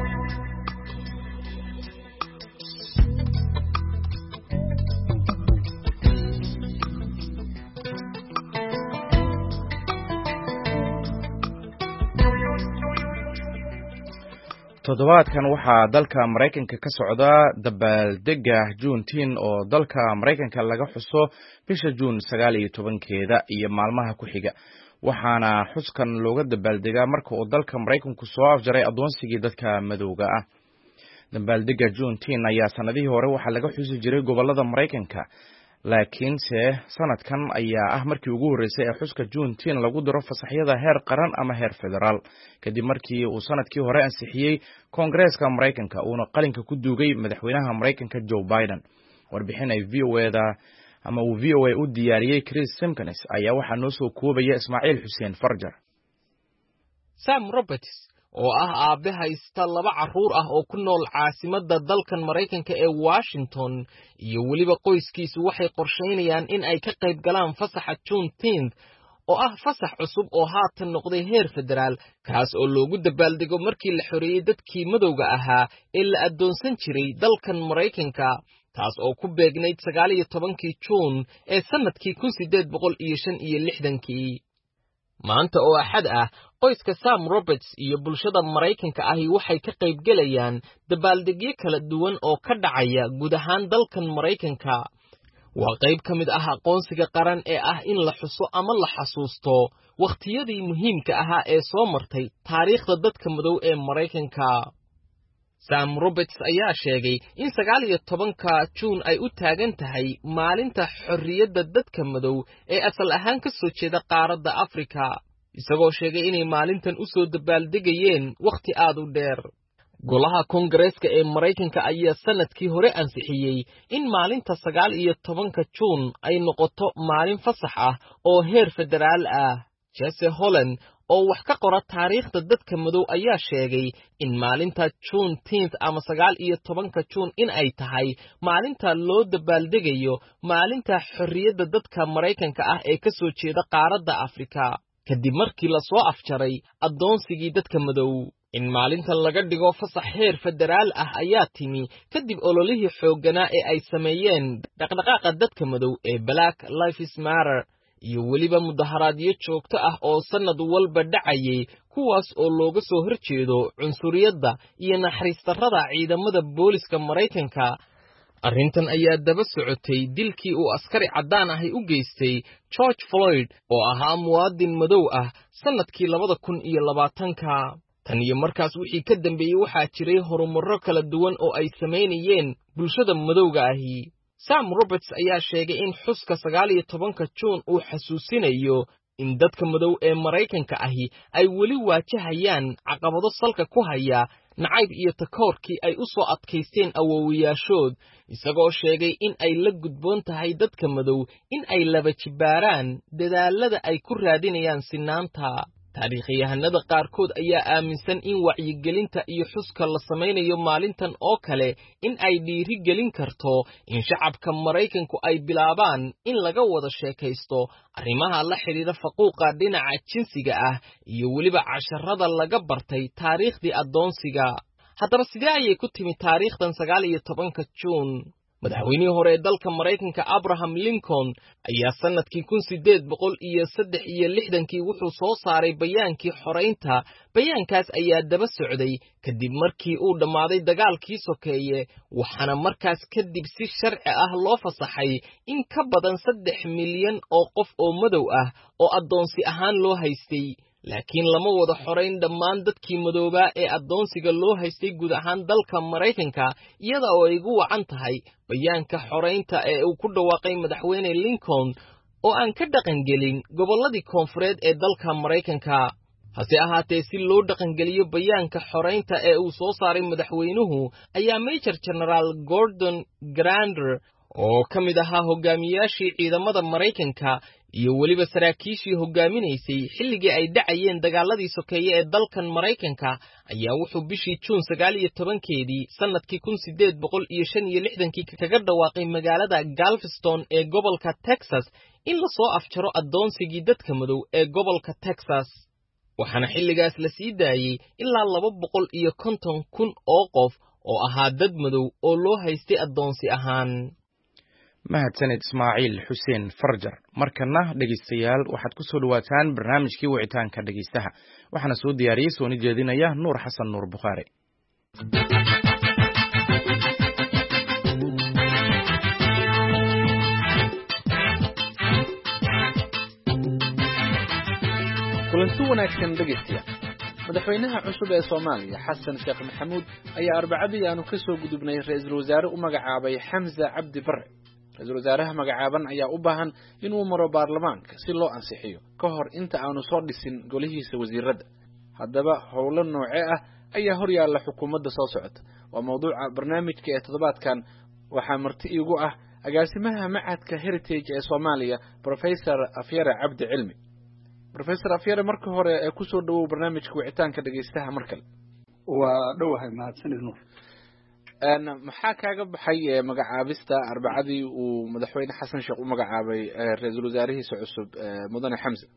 toddobaadkan waxaa dalka Mareykanka ka socda dabaaldega Juneteenth oo dalka Mareykanka laga xuso bisha June 19keeda iyo maalmaha ku xiga waxaana xuskan looga dabaaldegaa marka uu dalka Mareykanku soo afjaray adoonsigii dadka madowga ah. dabaaldega Juneteenth ayaa sanadihii hore waxa laga xusi jiray gobolada Mareykanka laakiin sanadkan ayaa ah markii ugu horeysay ee xuska Juneteenth lagu diro fasaxyada heer qaran ama heer federaal kadib markii uu sanadkii hore ansixiyay Koongareeska Mareykanka uuna qalinka ku duugay madaxweynaha Mareykanka Joe Biden. warbixin ay VOA u diyaariyay Chris Simkins ayaa waxa noo soo koobaya Ismaaciil Xuseen Farjar.
Sam Roberts oo ah aabe haysta 2 carruur ah oo ku nool caasimadda dalkan Mareykanka ee Washington iyo waliba qoyskiisu waxay qorsheynayaan in ay ka qayb galaan fasaxa Juneteenth oo ah fasax cusub oo haatan noqday heer federaal kaas oo loogu dabaaldego markii la xoreeyay dadkii madowga ahaa ee la adoonsan jiray dalkan Mareykanka taas oo ku beegnayd 19kii June ee sanadkii 1865. maanta oo axad ah qoyska Sam Roberts iyo bulshada Mareykanka ahi waxay ka qayb galayaan dabaaldegyo kala duwan oo ka dhacaya guud ahaan dalkan Mareykanka. waa qayb ka mid ah aqoonsiga qaran ee ah in la xuso ama la xasuusto waqtiyadii muhiimka ahaa ee soo martay taariikhda dadka madow ee Mareykanka. Sam Roberts ayaa sheegay in 19ka June ay u taagan tahay maalinta xorriyadda dadka madow ee asal ahaan ka soo jeeda qaaradda Afrika, isagoo sheegay inay maalintan u soo dabaaldegayeen waqti aad u dheer. golaha Koongareeska ee Mareykanka ayaa sanadkii hore ansixiyay in maalinta 19ka June ay noqoto maalin fasax ah oo heer federaal ah. Jesse Holland oo wax ka qora taariikhda dadka madow ayaa sheegay in maalinta Juneteenth ama 19ka June in ay tahay maalinta loo dabaaldegayo maalinta xorriyadda dadka Mareykanka ah ee ka soo jeeda qaaradda Afrika kadib markii la soo afjaray adoonsigii dadka madow. in maalintan laga dhigo fasax heer federaal ah ayaa timi kadib ololihii xoogganaa ee ay sameeyeen dhaqdhaqaaqa dadka madow ee Black Lives Matter iyo weliba mudaharaadyo joogto ah oo sanad walba dhacayay kuwaas oo looga soo horjeedo cunsuriyadda iyo naxariis darrada ciidamada booliska Mareykanka. arrintan ayaa daba socotay dilkii uu askari caddaan ahi u geystay George Floyd oo ahaa muwaadin madow ah sanadkii 2020. tan iyo markaas wixii ka dambeeyay waxaa jiray horumarro kala duwan oo ay sameynayeen bulshada madowga ahi. Sam Roberts ayaa sheegay in xuska 19ka June uu xasuusinayo in dadka madow ee Maraykanka ahi ay weli waajahayaan caqabado salka ku haya nacayb iyo takoorkii ay u soo adkaysteen awoowayaashood, isagoo sheegay in ay la gudboon tahay dadka madow in ay laba jibaaraan dadaalada ay ku raadinayaan sinaanta. taariikhyahanada qaarkood ayaa aaminsan in wacyigelinta iyo xuska la samaynayo maalintan oo kale in ay dhiiri gelin karto in shacabka Maraykanku ay bilaabaan in laga wada sheekaysto arrimaha la xiriira faquuqa dhinaca jinsiga ah iyo weliba casharada laga bartay taariikhdii adoonsiga. haddaba sidee ayay ku timi taariikhdan 19 Juun? madaxweynihii hore ee dalka Maraykanka Abraham Lincoln ayaa sanadkii 1863 wuxuu soo saaray bayaankii xoreynta. bayaankaas ayaa daba socday kadib markii uu dhammaaday dagaalkii sokeeye, waxaana markaas kadib si sharci ah loo fasaxay in ka badan 3 milyan oo qof oo madow ah oo adoonsi ahaan loo haystay. laakiin lama wada xoreyn dhammaan dadkii madoobaa ee adoonsiga loo haystay guud ahaan dalka Maraykanka, iyada oo ay ugu wacan tahay bayaanka xoreynta ee uu ku dhawaaqay madaxweyne Lincoln oo aan ka dhaqangelin gobolladii koonfureed ee dalka Maraykanka. hase ahaatee si loo dhaqangeliyo bayaanka xoreynta ee uu soo saaray madaxweynuhu ayaa Major General Gordon Granger oo ka mid ahaa hogaamiyaashii ciidamada Maraykanka iyo weliba saraakiishii hogaaminaysay xilligii ay dhacayeen dagaaladii sokeeye ee dalkan Maraykanka ayaa wuxuu bishii Juun 19keedii sanadkii 1865 kaga dhawaaqay magaalada Galveston ee gobolka Texas in la soo afjaro adoonsigii dadka madow ee gobolka Texas. waxaana xilligaas la sii daayay ilaa 250,000 oo qof oo ahaa dad madow oo loo haystay adoonsi ahaan.
mahadsanid Ismaaciil Xuseen Farjar. markana dhegeystayaal waxaad ku soo dhawaataan barnaamijkii wicitaanka dhegeystaha, waxaana soo diyaariyay sooni jeedinaya Nuur Xasan Nuur Bukhaari.
kulanti wanaagsan dhegeystayaal. madaxweynaha cusub ee Soomaaliya Xasan Sheekh Maxamuud ayaa arbacadii aanu ka soo gudubnay ra'iisul wasaare u magacaabay Xamza Cabdi Barre. ra'iisul wasaaraha magacaaban ayaa u baahan inuu maro baarlamaanka si loo ansixiyo ka hor inta aanu soo dhisin golihiisa wasiirada. haddaba howlo noocee ah ayaa hor yaalla xukuumadda soo socota? waa mawduuca barnaamijka ee toddobaadkan. waxaa marti iigu ah agaasimaha macadka Heritage ee Soomaaliya Professor Afyare Cabdi Cilmi. Professor Afyare, marka hore ee ku soo dhawow barnaamijka wicitaanka dhageystaha markale.
waa dhawahay mahadsanid Nuur.
maxaa kaaga baxay magacaabista arbacadii uu madaxweyne Xasan Sheekh u magacaabay ra'iisul wasaarihiisa cusub mudane Xamza?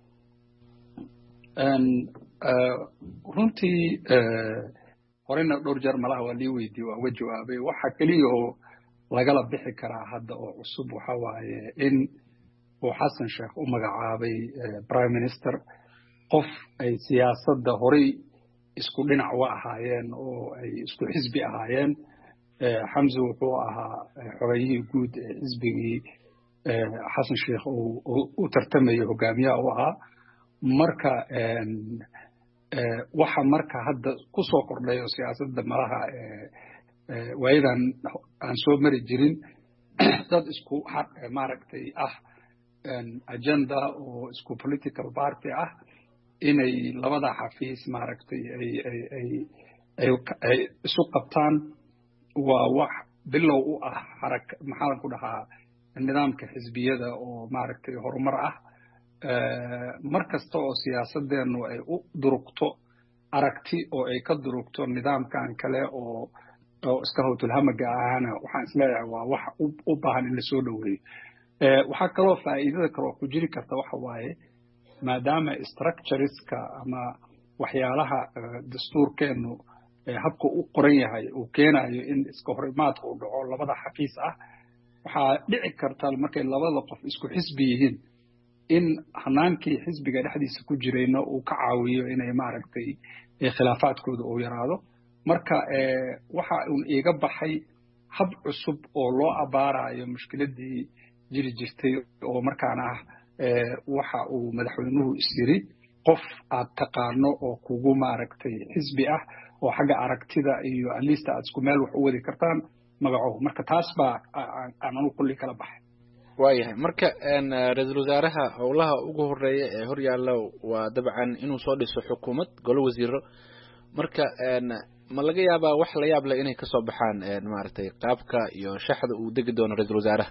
runtii horena dhowr jeer malaha waa lii weydiiyey, waa uga jawaabay. waxa keliya oo lagala bixi karaa hadda oo cusub waxa waaye in uu Xasan Sheekh u magacaabay prime minister qof ay siyaasadda horey isku dhinac u ahaayeen oo ay isku xisbi ahaayeen. Xamza wuxuu ahaa xogayihii guud ee xisbigii Xasan Sheekh u tartamayay hogaamiyaha u ahaa. marka waxa marka hadda ku soo kordhay oo siyaasadda malaha waayadan aan soo mari jirin dad isku maaragtay ah agenda oo isku political party ah inay labada xafiis maaragtay ay isu qabtaan. waa wax bilow u ah maxaan ku dhahaa nidaamka xisbiyada oo maaragtay horumar ah. mar kasta oo siyaasadeennu ay u durugto aragti oo ay ka durugto nidaamkan kale oo iska howtulhamaga ahana waxaan isleeyahay waa wax u baahan in lasoo dhoweeyo. waxaa kaloo faa'iidada kaloo ku jiri karta waxa waaye maadaama structureska ama waxyaalaha dastuurkeennu habka u qoran yahay uu keenayo in iska horimaadka uu dhaco labada xafiis ah. waxaa dhici karta markay labada qof isku xisbi yihiin in hanaankii xisbiga dhexdiisa ku jirayna uu ka caawiyo inay maaragtay khilaafaadkooda uu yaraado. marka waxa uun iiga baxay hab cusub oo loo abaarayo mushkiladii jiri jirtay oo markaana ah waxa uu madaxweynuhu isyiri qof aad taqaano oo kugu maaragtay xisbi ah oo xagga aragtida iyo alista aad isku meel wax u wadi kartaan magaco. marka taas baa aan kulli kala baxay.
waayahay marka ra-iisul wasaaraha howlaha ugu horeeya ee horyaalla waa dabcan inuu soo dhiso xukuumad golo wasiiro marka ma laga yaabaa wax la yaab leh inay kasoo baxaan maaragtay qaabka iyo shaxda uu degi doono ra-iisul wasaaraha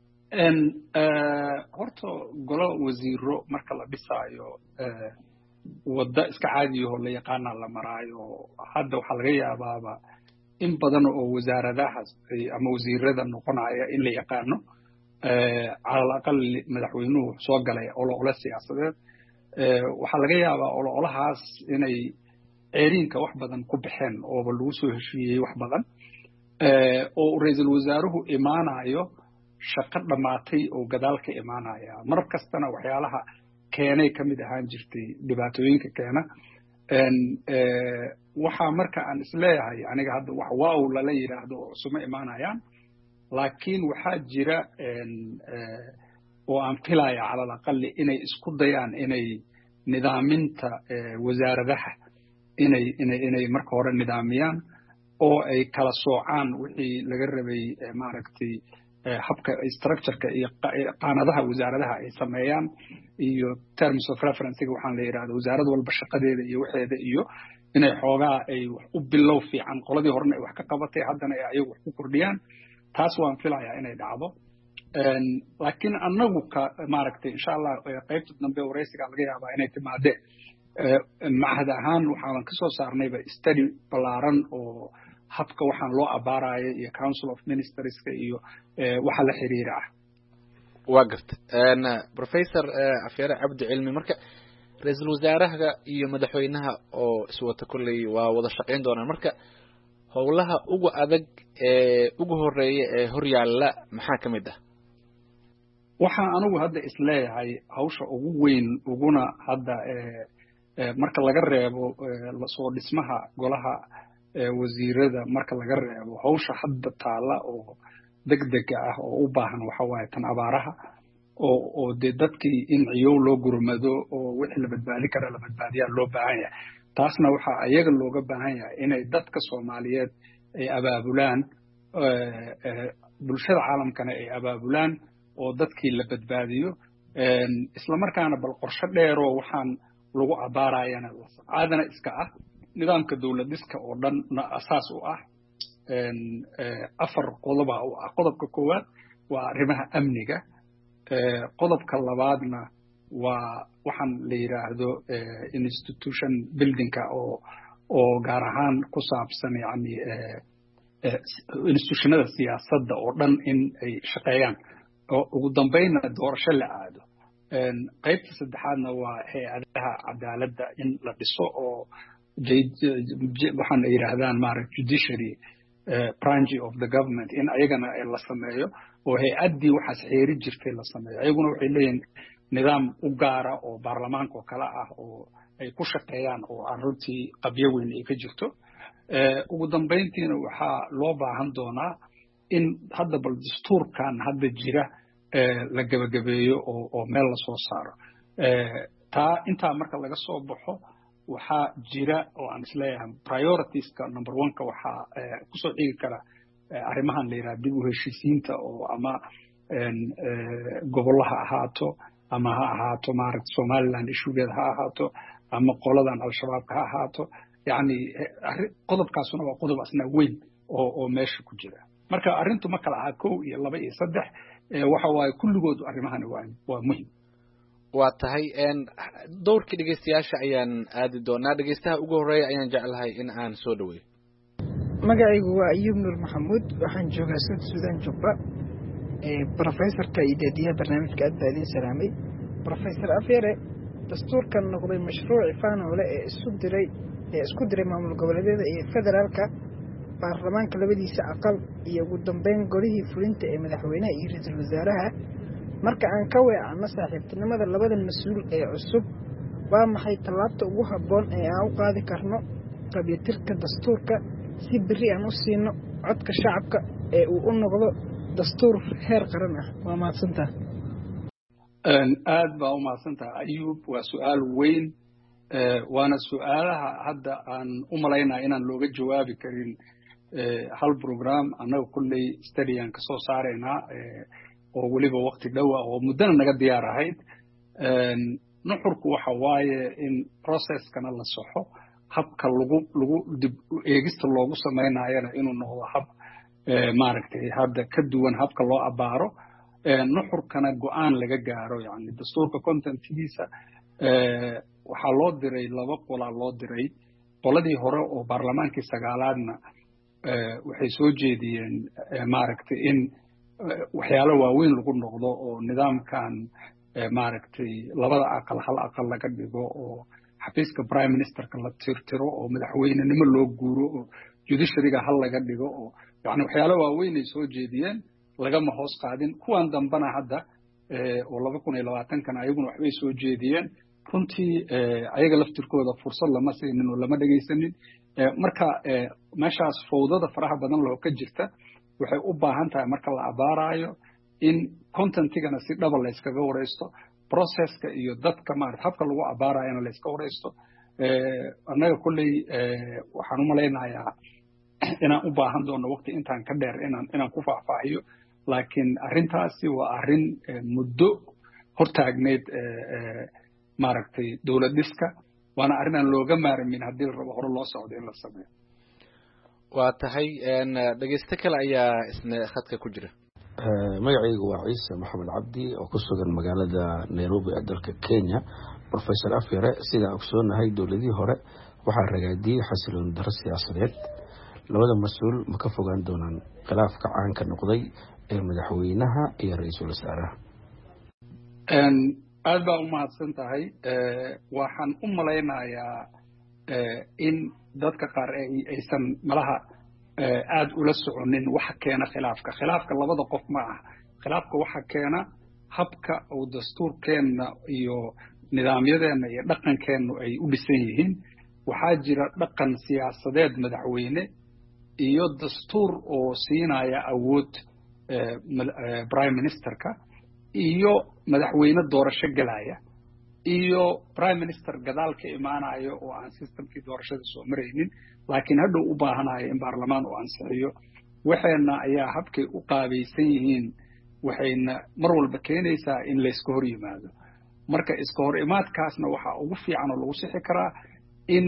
horta golo wasiiro marka la dhisaayo wadda iska caadiyaho la yaqaana la maraayo hadda waxaa laga yaabaaba in badan oo wasaaradahaas ama wasiirada noqonaya in la yaqaano calal aqal madaxweynuhu soo galay olole siyaasadeed waxaa laga yaabaa ololahaas inay ceeriinka wax badan ku baxeen ooba lagu soo heshiiyey wax badan oo ra-iisul wasaaruhu imaanayo shaqo dhammaatay oo gadaal ka imaanaya mar kastana waxyaalaha keenay ka mid ahaan jirtay dhibaatooyinka keena waxaa marka aan isleeyahay aniga hadda wax waaw lala yidhaahdo oo isuma imaanayaan laakiin waxaa jira oo aan filaya calal aqali inay isku dayaan inay nidaaminta wasaaradaha inay marka hore nidaamiyaan oo ay kala soocaan wixii laga rabay maaragtay habka structureka iyo qaanadaha wasaaradaha ay sameeyaan iyo terms of referencega waxaan la yidhahda wasaarad walba shaqadeeda iyo waxeeda iyo inay xoogaa ay wax u bilow fiican qoladii horena ay wax ka qabatay haddana ay ayagu wax ku kordhiyaan taas waan filayaa inay dhacdo laakiin annagu maaragtay insha allah qaybta dambe waraysiga laga yaabaa inay timaadeen macahad ahaan waxaan ka soo saarnayba study ballaaran oo habka waxaan loo abaarayo iyo council of ministerska iyo waxa la xiriira ah
waa garta professor afyare cabdi cilmi marka ra-iisul wasaaraha iyo madaxweynaha oo iswata kolley waa wada shaqayn doonaan marka howlaha ugu adag ugu horeeya ee horyaalla maxaa ka mid ah
waxaa anigu hadda isleeyahay hawsha ugu weyn uguna hadda marka laga reebo lasoo dhismaha golaha wasiirada marka laga reebo hawsha hadda taalla oo degdega ah oo u baahan waxa waaye tan abaaraha oo dee dadkii in ciyow loo gurmado oo wixii la badbaadi kara la badbaadiyaa loo baahan yahay taasna waxaa ayaga looga baahan yahay inay dadka soomaaliyeed ay abaabulaan bulshada caalamkana ay abaabulaan oo dadkii la badbaadiyo islamarkaana bal qorshe dheeroo waxaan lagu abaarayana caadana iska ah nidaamka dowlad dhiska oo dhanna asaas u ah afar qodoba u ah qodobka koowaad waa arrimaha amniga qodobka labaadna waa waxaan la yidhaahdo institution buildingka oo gaar ahaan ku saabsan yani institutionada siyaasadda oo dhan in ay shaqeeyaan oo ugu dambeynna doorasho la aado qaybta saddexaadna waa hay-adaha cadaaladda in la dhiso oo waxaan ay yidhaahdaan maaragta judiciary branch of the government in ayagana la sameeyo oo hay-addii waxaas xeeri jirtay la sameeyo ayaguna waxay leeyihin nidaam u gaara oo baarlamaanka oo kale ah oo ay ku shaqeeyaan oo aan runtii qabyo weyn ay ka jirto ugu dambeyntiina waxaa loo baahan doonaa in hadda bal dastuurkan hadda jira la gebagabeeyo oo meel lasoo saaro intaa marka laga soo baxo waxaa jira oo aan isleeyahay prioritiska number oneka waxaa kusoo dhigi kara arrimahan la yidhaha dib u heshiisiinta oo ama gobollaha ahaato ama ha ahaato maaragta somaliland ishugeeda ha ahaato ama qoladan al-shabaabka ha ahaato yacni qodobkaasuna waa qodob asna weyn oo meesha ku jira marka arrintu ma kala aha 1 iyo 2 iyo 3 waxa waaye kulligood arrimahani waa muhim
waa tahay dowrkii dhegeystayaasha ayaan aadi doonaa dhegeystaha ugu horeeya ayaan jeclahay in aan soo dhaweeyo
magacaygu waa ayuub nuur maxamuud waxaan joogaa suudaan jubba professorka iyo daadiyaha barnaamijka aad baa idiin salaamay professor afyare dastuurkan noqday mashruuci faanole ee isku diray maamul goboleedyada iyo federaalka baarlamaanka labadiisa aqal iyo ugu dambeyn golihii fulinta ee madaxweynaha iyo ra-iisul wasaaraha marka aan ka weecanno saaxiibtinimada labadan mas-uul ee cusub waa maxay tallaabta ugu habboon ee aan u qaadi karno qabyatirka dastuurka si berri aan u siino codka shacabka ee uu u noqdo dastuur heer qaran ah waa mahadsantaha
aad baa u mahadsantaha ayuub waa su-aal weyn waana su-aalaha hadda aan u malaynaya inaan looga jawaabi karin hal program annaga kulley studyaan ka soo saaraynaa oo weliba waqti dhow ah oo muddana naga diyaar ahayd nuxurku waxa waaye in processkana la soxo habka lagu dib eegista loogu samaynayana inuu noqdo hab maaragtay hadda ka duwan habka loo abaaro nuxurkana go'aan laga gaaro yani dastuurka contentkiisa waxaa loo diray 2 qolaa loo diray qoladii hore oo baarlamaankii 9aadna waxay soo jeediyeen maaragtay in waxyaalo waaweyn lagu noqdo oo nidaamkan maaragtay 2 aqal hal aqal laga dhigo oo xafiiska prime ministerka la tirtiro oo madaxweynenimo loo guuro oo judiciaryga hal laga dhigo oo yani waxyaalo waaweyn ay soo jeediyeen lagama hoos qaadin kuwan dambana hadda oo 2020 ayaguna waxbay soo jeediyeen runtii ayaga laftirkooda fursad lama siinin oo lama dhageysanin marka meeshaas fowdada faraha badan loo ka jirta waxay u baahan tahay marka la abaarayo in contentigana si dhaba la iskaga wareysto processka iyo dadka maaragtay habka lagu abaarayana la iska wareysto annaga kulley waxaan u malaynayaa inaan u baahan doono waqti intaan ka dheer inaan ku faahfaahiyo laakiin arrintaasi waa arrin muddo hortaagneyd maaragtay dowlad dhiska waana arrin aan looga maarmin haddii la rabo hore loo socdo in la sameeyo
waa tahay dhegeysto kale ayaa isna khadka ku jira
magacaygu waa ciise maxamed cabdi oo ku sugan magaalada nairobi ee dalka kenya professor afyare sidaan ogsoonahay dowladihii hore waxaa ragaadiyey xasilooni darro siyaasadeed labada mas-uul ma ka fogaan doonaan khilaafka caanka noqday ee madaxweynaha iyo ra-iisul wasaaraha
aad baa u mahadsan tahay waxaan u malaynayaa in dadka qaar aysan malaha aad ula soconin waxa keena khilaafka labada qof ma aha khilaafka waxa keena habka uu dastuurkeenna iyo nidaamyadeenna iyo dhaqankeennu ay u dhisan yihiin waxaa jira dhaqan siyaasadeed madaxweyne iyo dastuur oo siinaya awood prime ministerka iyo madaxweyne doorasho galaya iyo prime minister gadaal ka imaanayo oo aan systemkii doorashada soo maraynin laakiin hadhow u baahanayo in baarlamaan uu ansixiyo waxayna ayaa habkay u qaabaysan yihiin waxayna mar walba keenaysaa in layska hor yimaado marka iska hor imaadkaasna waxaa ugu fiican oo lagu sixi karaa in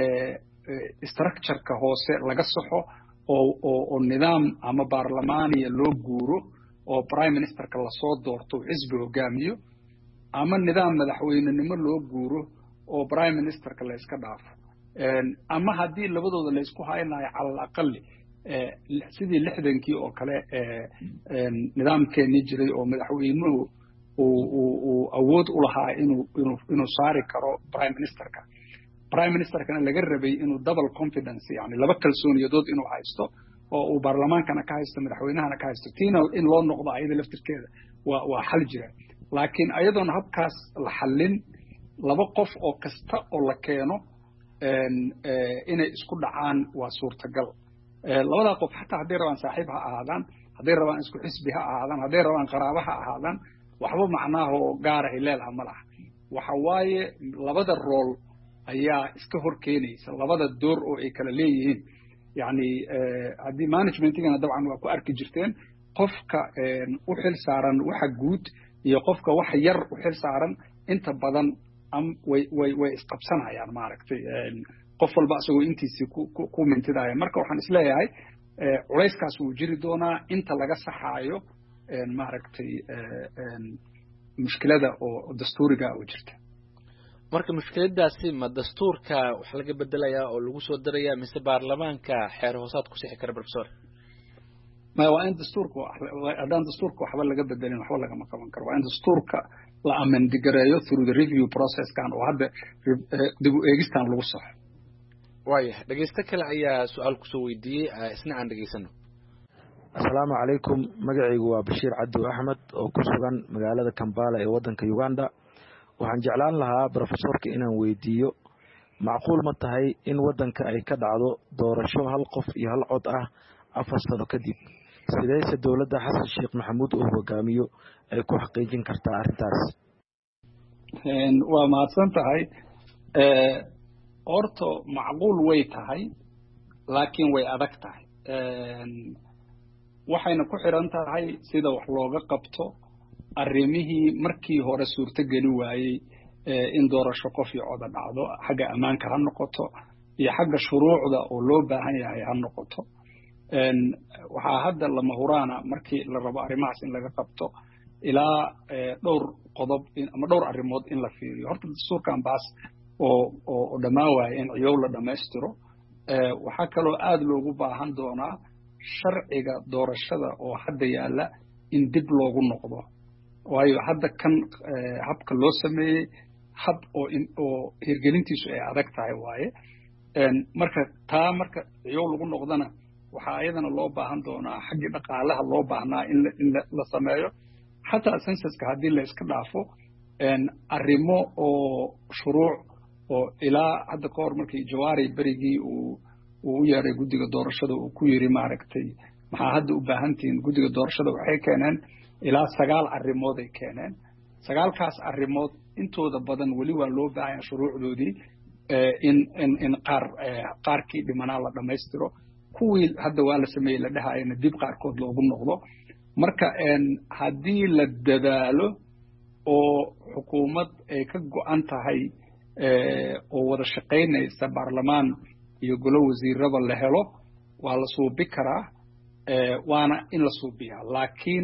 structureka hoose laga saxo oo nidaam ama baarlamaaniya loo guuro oo prime ministerka lasoo doorto xisbi hogaamiyo ama nidaam madaxweynenimo loo guuro oo prime ministerka la iska dhaafo ama haddii labadooda la isku haynayo cala alaqali sidii 60kii oo kale nidaamkeenii jiray oo madaxweynuhu uu awood u lahaa inuu saari karo prime ministerkana laga rabay inuu double confidence yani 2 kalsooniyadood inuu haysto oo uu baarlamaankana ka haysto madaxweynahana ka haysto tiina in loo noqdo ayada laftirkeeda waa xal jira laakiin ayadoona habkaas la xallin 2 qof oo kasta oo la keeno inay isku dhacaan waa suurtagal labadaa qof xataa hadday rabaan saaxiib ha ahaadaan hadday rabaan isku xisbi ha ahaadaan hadday rabaan qaraabo ha ahaadaan waxba macnaaha oo gaara ay leedaha ma laha waxa waaye labada rool ayaa iska hor keenaysa labada door oo ay kala leeyihiin yani haddii managementigana dabcan waa ku arki jirteen qofka u xil saaran waxa guud iyo qofka wax yar u xil saaran inta badan way isqabsanayaan maaragtay qof walba asagoo intiisii ku mintidaya marka waxaan isleeyahay culayskaas wuu jiri doonaa inta laga saxaayo maaragtay mushkilada oo dastuuriga oo jirta
marka mushkiladaasi ma dastuurka wax laga bedelayaa oo lagu soo darayaa mise baarlamaanka xeer hoosaad ku sixi kara professor
waa in dastuurka haddaan dastuurka waxba laga bedelin waxba lagama qaban karo waa in dastuurka la amendigareeyo through the review processkan oo hadda dib u eegistan lagu saxo
waayahay dhegeysto kale ayaa su-aal kusoo weydiiyey isna aan dhegeysano
asalaamu calaykum magacaygu waa bashiir cabdi axmed oo ku sugan magaalada Kampala ee wadanka Uganda waxaan jeclaan lahaa professorka inaan weydiiyo macquul ma tahay in wadanka ay ka dhacdo doorasho hal qof iyo hal cod ah 4 sano kadib sidayse dowladda xasan sheekh maxamuud uu hogaamiyo ay ku xaqiijin kartaa arrintaas
waa mahadsan tahay horto macquul way tahay laakiin way adag tahay waxayna ku xiran tahay sida wax looga qabto arrimihii markii hore suurtogeli waayey in doorasho qof iyo coda dhacdo xagga ammaanka ha noqoto iyo xagga shuruucda oo loo baahan yahay ha noqoto waxaa hadda lama huraana markii la rabo arrimahaas in laga qabto ilaa dhowr qodob ama dhowr arrimood in la fiiriyo horta dastuurkan baas oo dhammaan waaya in ciyow la dhammaystiro waxaa kaloo aada loogu baahan doonaa sharciga doorashada oo hadda yaalla in dib loogu noqdo waayo hadda kan habka loo sameeyey hab oo hirgelintiisu ay adag tahay waaye marka marka ciyow lagu noqdana waxaa ayadana loo baahan doonaa xaggii dhaqaalaha loo baahnaa in la sameeyo xataa censuska haddii la iska dhaafo arrimo oo shuruuc oo ilaa hadda ka hor markii jawaari berigii uu u yeeray guddiga doorashada uu ku yiri maaragtay maxaa hadda u baahantihiin guddiga doorashada waxay keeneen ilaa 9 arrimood ay keeneen 9kaas arrimood intooda badan weli waa loo baahan shuruucdoodii in qaarkii dhimanaa la dhammaystiro kuwii hadda waa la sameeyey la dhahayana dib qaarkood loogu noqdo marka haddii la dadaalo oo xukuumad ay ka go'an tahay oo wada shaqaynaysa baarlamaan iyo golo wasiiraba la helo waa la suubi karaa waana in la suubiyaa laakiin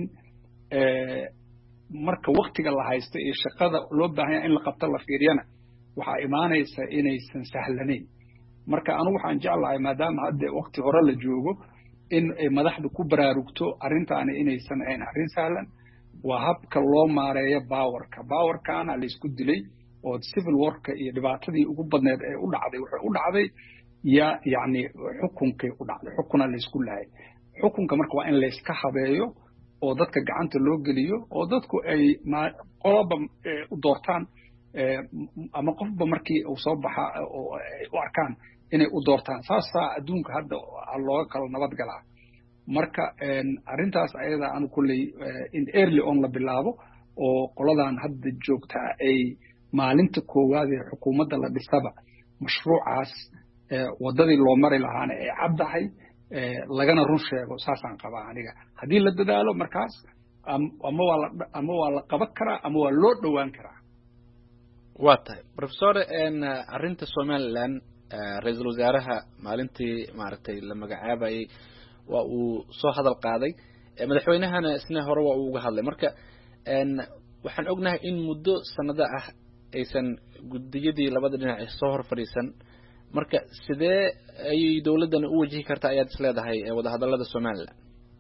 marka waktiga la haysto iyo shaqada loo baahan yahay in la qabto la fiiriyana waxaa imaanaysa inaysan sahlanayn marka anigu waxaan jeclahay maadaama hadda wakti hore la joogo in madaxdu ku baraarugto arrintaani inaysan ahayn arrin sahlan waa habka loo maareeyo baawarkaana la isku dilay oo civil warka iyo dhibaatadii ugu badneed ee u dhacday waxay u dhacday yacni xukunkay u dhacday xukuna la isku lahay xukunka marka waa in la iska habeeyo oo dadka gacanta loo geliyo oo dadku ay qoloba u doortaan ama qofba markii uu soo baxa oo ay u arkaan inay u doortaan saasaa adduunka hadda looga kala nabad galaa marka arrintaas ayada anu kulley in early on la bilaabo oo qoladan hadda joogtaa ay maalinta koowaad ee xukuumadda la dhisaba mashruucaas waddadii loo mari lahaana ay caddahay lagana run sheego saasaan qabaa aniga haddii la dadaalo markaas ama waa la qaban karaa ama waa loo dhowaan karaa
waa tahay professor arrinta somaliland ra-iisul wasaaraha maalintii maaragtay la magacaabayay waa uu soo hadal qaaday madaxweynahana isna hore waa uu uga hadlay marka waxaan ognahay in muddo sanado ah aysan guddiyadii labada dhinac soo hor fadhiisan marka sidee ayay dowladdani u wajihi kartaa ayaad is leedahay wadahadallada somaliland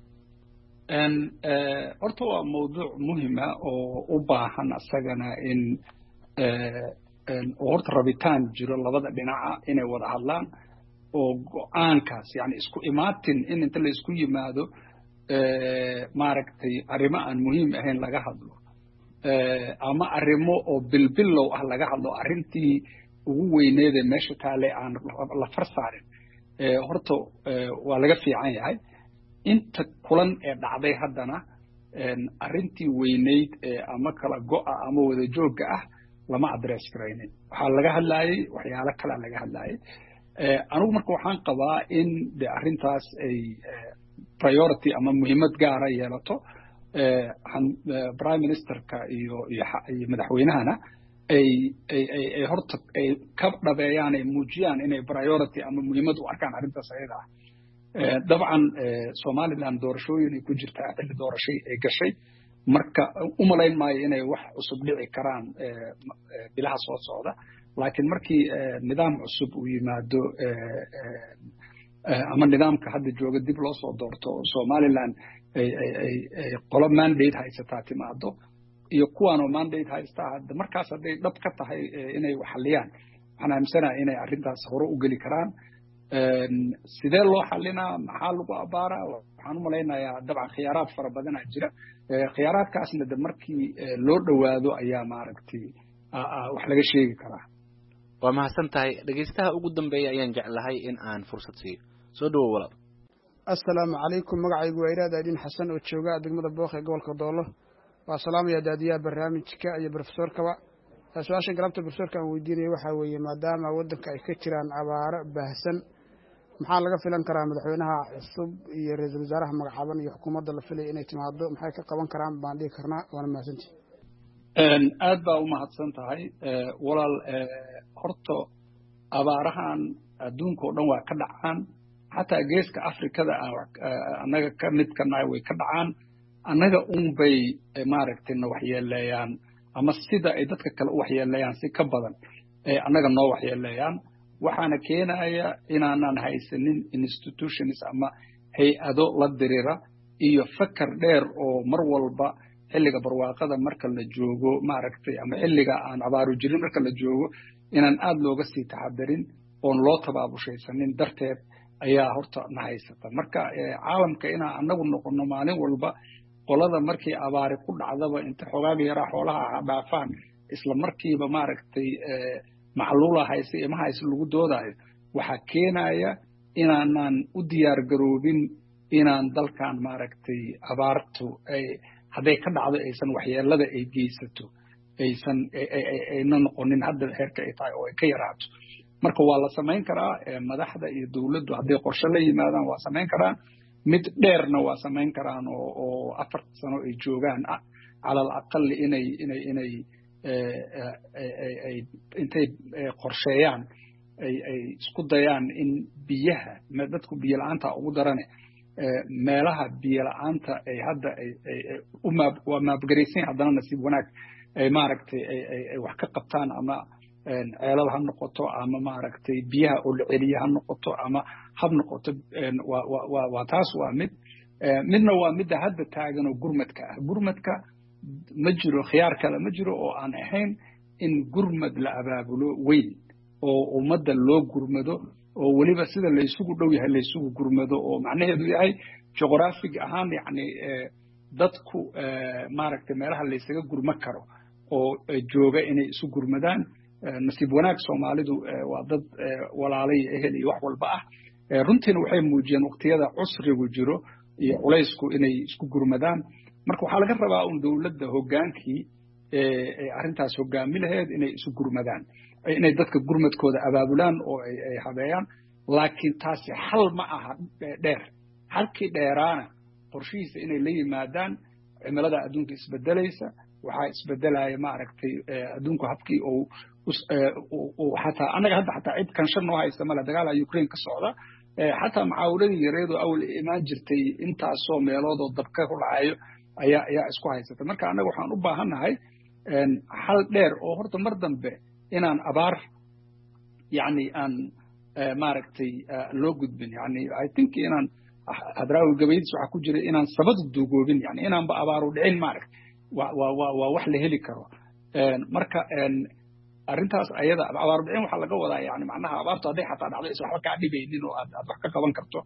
horta waa mawduuc muhima oo u baahan asagana in oo horta rabitaan jiro labada dhinaca inay wada hadlaan oo go-aankaas yani isku imaatin in inta la isku yimaado maaragtay arrimo aan muhiim ahayn laga hadlo ama arrimo oo bilbilow ah laga hadlo arrintii ugu weyneede meesha taale aan la farsaarin horta waa laga fiican yahay inta kulan ee dhacday haddana arrintii weyneyd ama kala go'a ama wada joogga ah lama address garaynin waxaa laga hadlaayey waxyaalo kalea laga hadlaayey anigu marka waxaan qabaa in de arrintaas ay priority ama muhiimad gaara yeelato prime ministerka iyo madaxweynahana ay horta ay ka dhabeeyaan ay muujiyaan inay priority ama muhiimad u arkaan arrintaas ayada ah dabcan somaliland doorashooyin ay ku jirtaa xilli doorashay ay gashay marka umalayn maayo inay wax cusub dhici karaan bilaha soo socda laakiin markii nidaam cusub uu yimaado ama nidaamka hadda jooga dib loo soo doorto somaliland ay qolo mandate haysataa timaado iyo kuwaanoo mandate haystaa hadda markaas hadday dhab ka tahay inay waxaliyaan waxaan aaminsanahay inay arrintaas hore u geli karaan sidee loo xalinaa maxaa lagu abaaraa waxaan u malaynayaa dabcan khiyaaraad fara badanaa jira khiyaaraadkaasna de markii loo dhowaado ayaa maaragtay wax laga sheegi karaa
waa mahadsan tahay dhegeystaha ugu dambeeya ayaan jeclahay in aan fursad siiyo soo dhawow walaal
assalaamu calaykum magacaygu waa iraad aadin xasan oo jooga degmada booq ee gobolka doolo waa salaamaya daadiyaha barnaamijka iyo professorkaba su-aasha galabta professorka aan weydiinaya waxaa weeye maadaama waddanka ay ka jiraan abaaro baahsan maxaa laga filan karaa madaxweynaha cusub iyo ra-iisul wasaaraha magacaaban iyo xukuumadda la filaya inay timaado maxay ka qaban karaan baan dhihi karnaa waana mahadsantihi
aad baa u mahadsan tahay walaal horta abaarahan adduunka oo dhan waa ka dhacaan xataa geeska afrikada annaga ka mid ka nahay way ka dhacaan annaga unbay maaragtay na waxyeeleeyaan ama sida ay dadka kale u waxyeeleeyaan si ka badan annaga noo waxyeeleeyaan waxaana keenaya inaanan haysanin institutions ama hay-ado la dirira iyo fakar dheer oo mar walba xilliga barwaaqada marka la joogo maaragtay ama xilliga aan abaaru jirin marka la joogo inaan aad looga sii taxadarin oon loo tabaabushaysanin darteed ayaa horta na haysata marka caalamka inaan annagu noqono maalin walba qolada markii abaari ku dhacdaba inta xogaaga yaraa xoolaha dhaafaan isla markiiba maaragtay macluula hayse ima hayse lagu doodayo waxaa keenaya inaanan u diyaar garoobin inaan dalkan maaragtay abaartu hadday ka dhacdo aysan waxyeelada ay geysato ayna noqonin hadda heerka ay tahay oo ay ka yaraato marka waa la samayn karaa madaxda iyo dawladdu hadday qorshe la yimaadaan waa samayn karaan mid dheerna waa samayn karaan oo 4 sano ay joogaan cala alaqali inay intay qorsheeyaan ay isku dayaan in biyaha dadku biyo la'aanta ugu darane meelaha biyo la'aanta ay hadda waa maabgaraysan haddana nasiib wanaag ay maaragtay ay wax ka qabtaan ama ceelal ha noqoto ama maaragtay biyaha oo la celiya ha noqoto ama hab noqoto waa taas waa midna waa midda hadda taagan oo gurmadka ma jiro khiyaar kale ma jiro oo aan ahayn in gurmad la abaabulo weyn oo ummadda loo gurmado oo weliba sida laysugu dhow yahay laysugu gurmado oo macnaheedu yahay juqraafig ahaan yacni dadku maaragtay meelaha laysaga gurma karo oo jooga inay isu gurmadaan nasiib wanaag soomaalidu waa dad walaalay ehel iyo wax walba ah runtiina waxay muujiyeen waqtiyada cusrigu jiro iyo culaysku inay isku gurmadaan marka waxaa laga rabaa un dawladda hoggaankii arrintaas hoggaami laheed inay isu gurmadaan inay dadka gurmadkooda abaabulaan oo ay habeeyaan laakiin taasi xal ma aha dheer halkii dheeraana qorshihiisa inay la yimaadaan cimilada adduunka isbedelaysa waxaa isbedelaya maaragtay adduunku habkii xataa annaga hadda xataa cid kanshan noo haysta male dagaala Ukraine ka socda xataa mucaawiladii yareedoo awal imaan jirtay intaasoo meeloodoo dabka ku dhacayo ayaa isku haysata marka annaga waxaan u baahannahay xal dheer oo horta mar dambe inaan abaar yani aan maaragtay loo gudbin yani I think inaan hadraawi gabaydiis waxaa ku jira inaan sabad duugoobin yani inaanba abaaru dhicin maaragtay waa wax la heli karo marka arrintaas ayada abaar dhicin waxaa laga wadaa yani macnaha abaartu hadday xataa dhacdo is waxba kaa dhibaynin oo aad wax ka qaban karto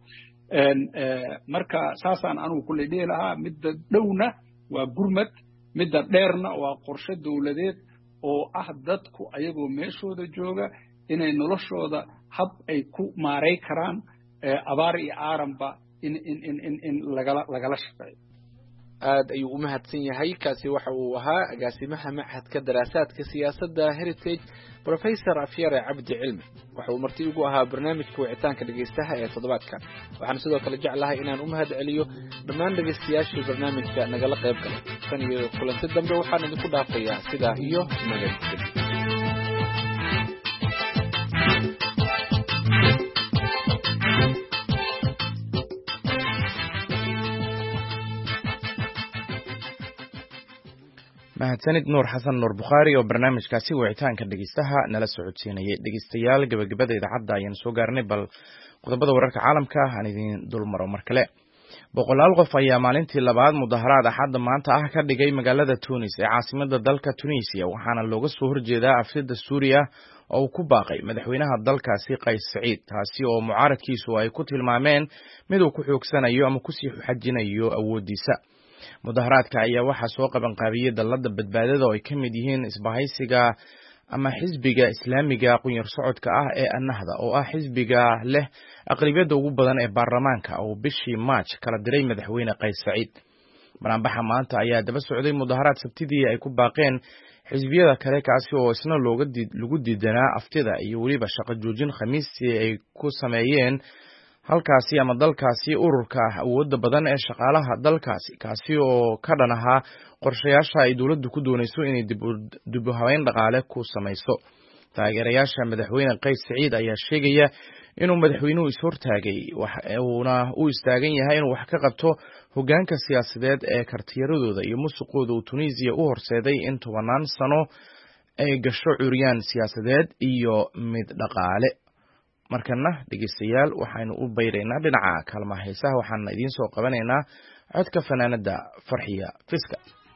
marka saasaan anugu kulley dhihi lahaa midda dhowna waa gurmad midda dheerna waa qorshe dawladeed oo ah dadku ayagoo meeshooda jooga inay noloshooda hab ay ku maaray karaan abaar iyo aaranba in lagala shaqeeyo
aad ayuu u mahadsan yahay kaasi waxa uu ahaa agaasimaha machadka daraasaadka siyaasadda heritage professor afyare cabdi cilmi waxa uu marti ugu ahaa barnaamijka wicitaanka dhegaystaha ee toddobaadkan waxaan sidoo kale jeclahay inaan u mahad celiyo dhammaan dhegaystayaashii barnaamijka nagala qayb galay tan iyo kulanti dambe waxaan idinku dhaafayaa sidaa iyo nabadgelyo
mahadsanid nuur xasan nuur bukhaari oo barnaamijkaasi wicitaanka dhegeystaha nala socodsiinayay dhegeystayaal gabagabada idaacadda ayaan soo gaarnay bal qodobada wararka caalamka aan idin dulmaro mar kale boqolaal qof ayaa maalintii labaad mudaharaad axadda maanta ah ka dhigay magaalada tunis ee caasimada dalka tunisia waxaana looga soo horjeedaa afsida suuriya oo uu ku baaqay madaxweynaha dalkaasi qays saciid taasi oo mucaaradkiisu ay ku tilmaameen mid uu ku xoogsanayo ama kusii xajinayo awoodiisa mudaharaadka ayaa waxaa soo qabanqaabiyey dallada badbaadada oo ay ka mid yihiin isbahaysiga ama xisbiga islaamiga qunyar socodka ah ee annahda oo ah xisbiga leh aqlabiyadda ugu badan ee baarlamaanka oo bishii March kala diray madaxweyne qays saciid banaanbaxa maanta ayaa daba socday mudaharaad sabtidii ay ku baaqeen xisbiyada kale kaasi oo isna lagu diidanaa aftida iyo weliba shaqo joojin khamiistii ay ku sameeyeen halkaasi ama dalkaasi ururka awoodda badan ee shaqaalaha dalkaasi kaasi oo ka dhan ahaa qorshayaasha ay dowladdu ku doonayso inay dib u habeyn dhaqaale ku samayso. taageerayaasha madaxweyne Qays Siciid ayaa sheegaya inuu madaxweynuhu ishortaagay uuna u istaagan yahay inuu wax ka qabto hoggaanka siyaasadeed ee kartiyaradooda iyo musuqooda uu Tunisia u horseeday in 10 sano ay gasho curyaan siyaasadeed iyo mid dhaqaale. markana dhegeystayaal waxaynu u bayreynaa dhinaca kaalmaha heesaha waxaana idiin soo qabanaynaa codka fanaanada Farxiya Fiska.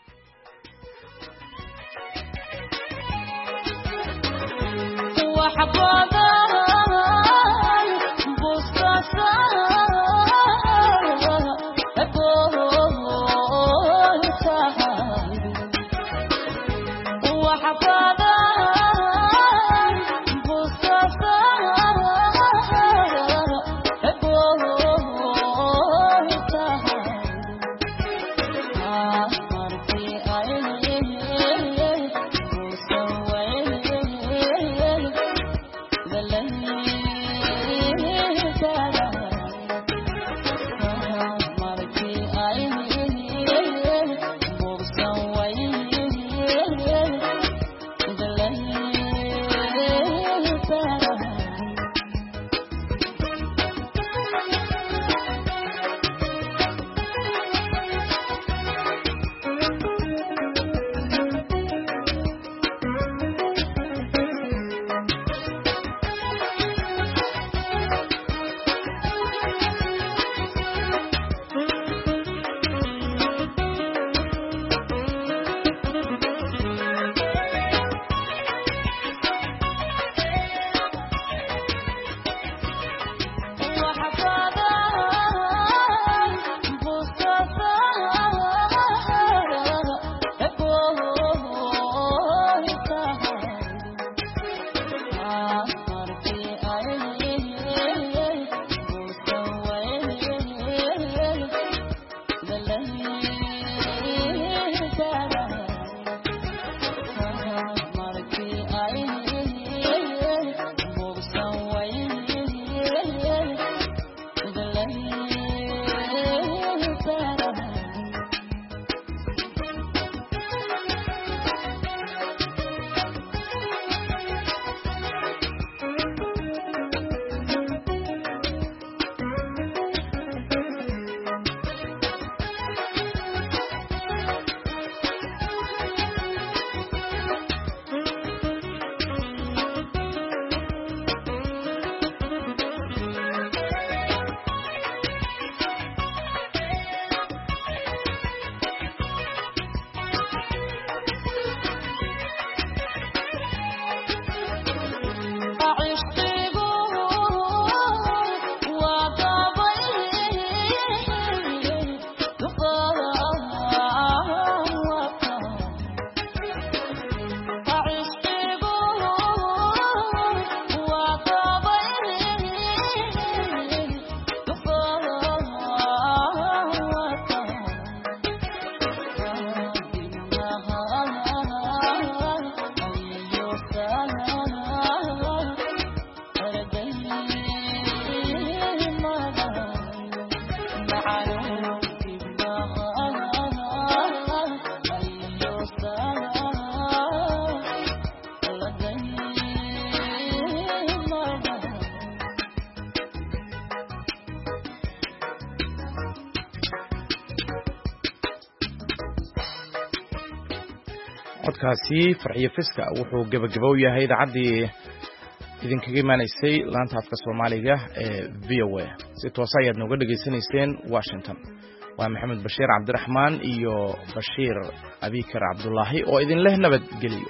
codkaasi Farxiya Fiska wuxuu gabagabo yahay idaacadii idinkaga imaanaysay laanta afka Soomaaliga ee VOA si toos ah ayaad nooga dhageysanayseen Washington. waa Maxamed Bashiir Cabdiraxmaan iyo Bashiir Abikar Cabdullaahi oo idin leh nabad geliyo.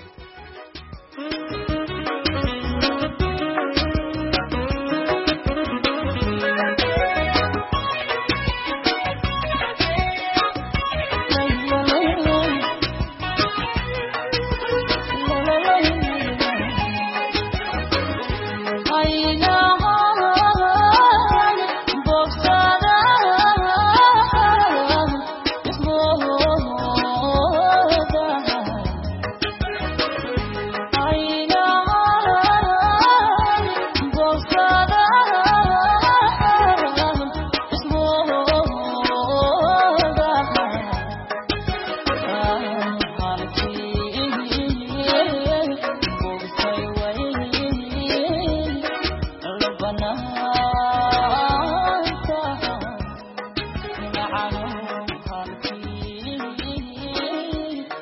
Thank you.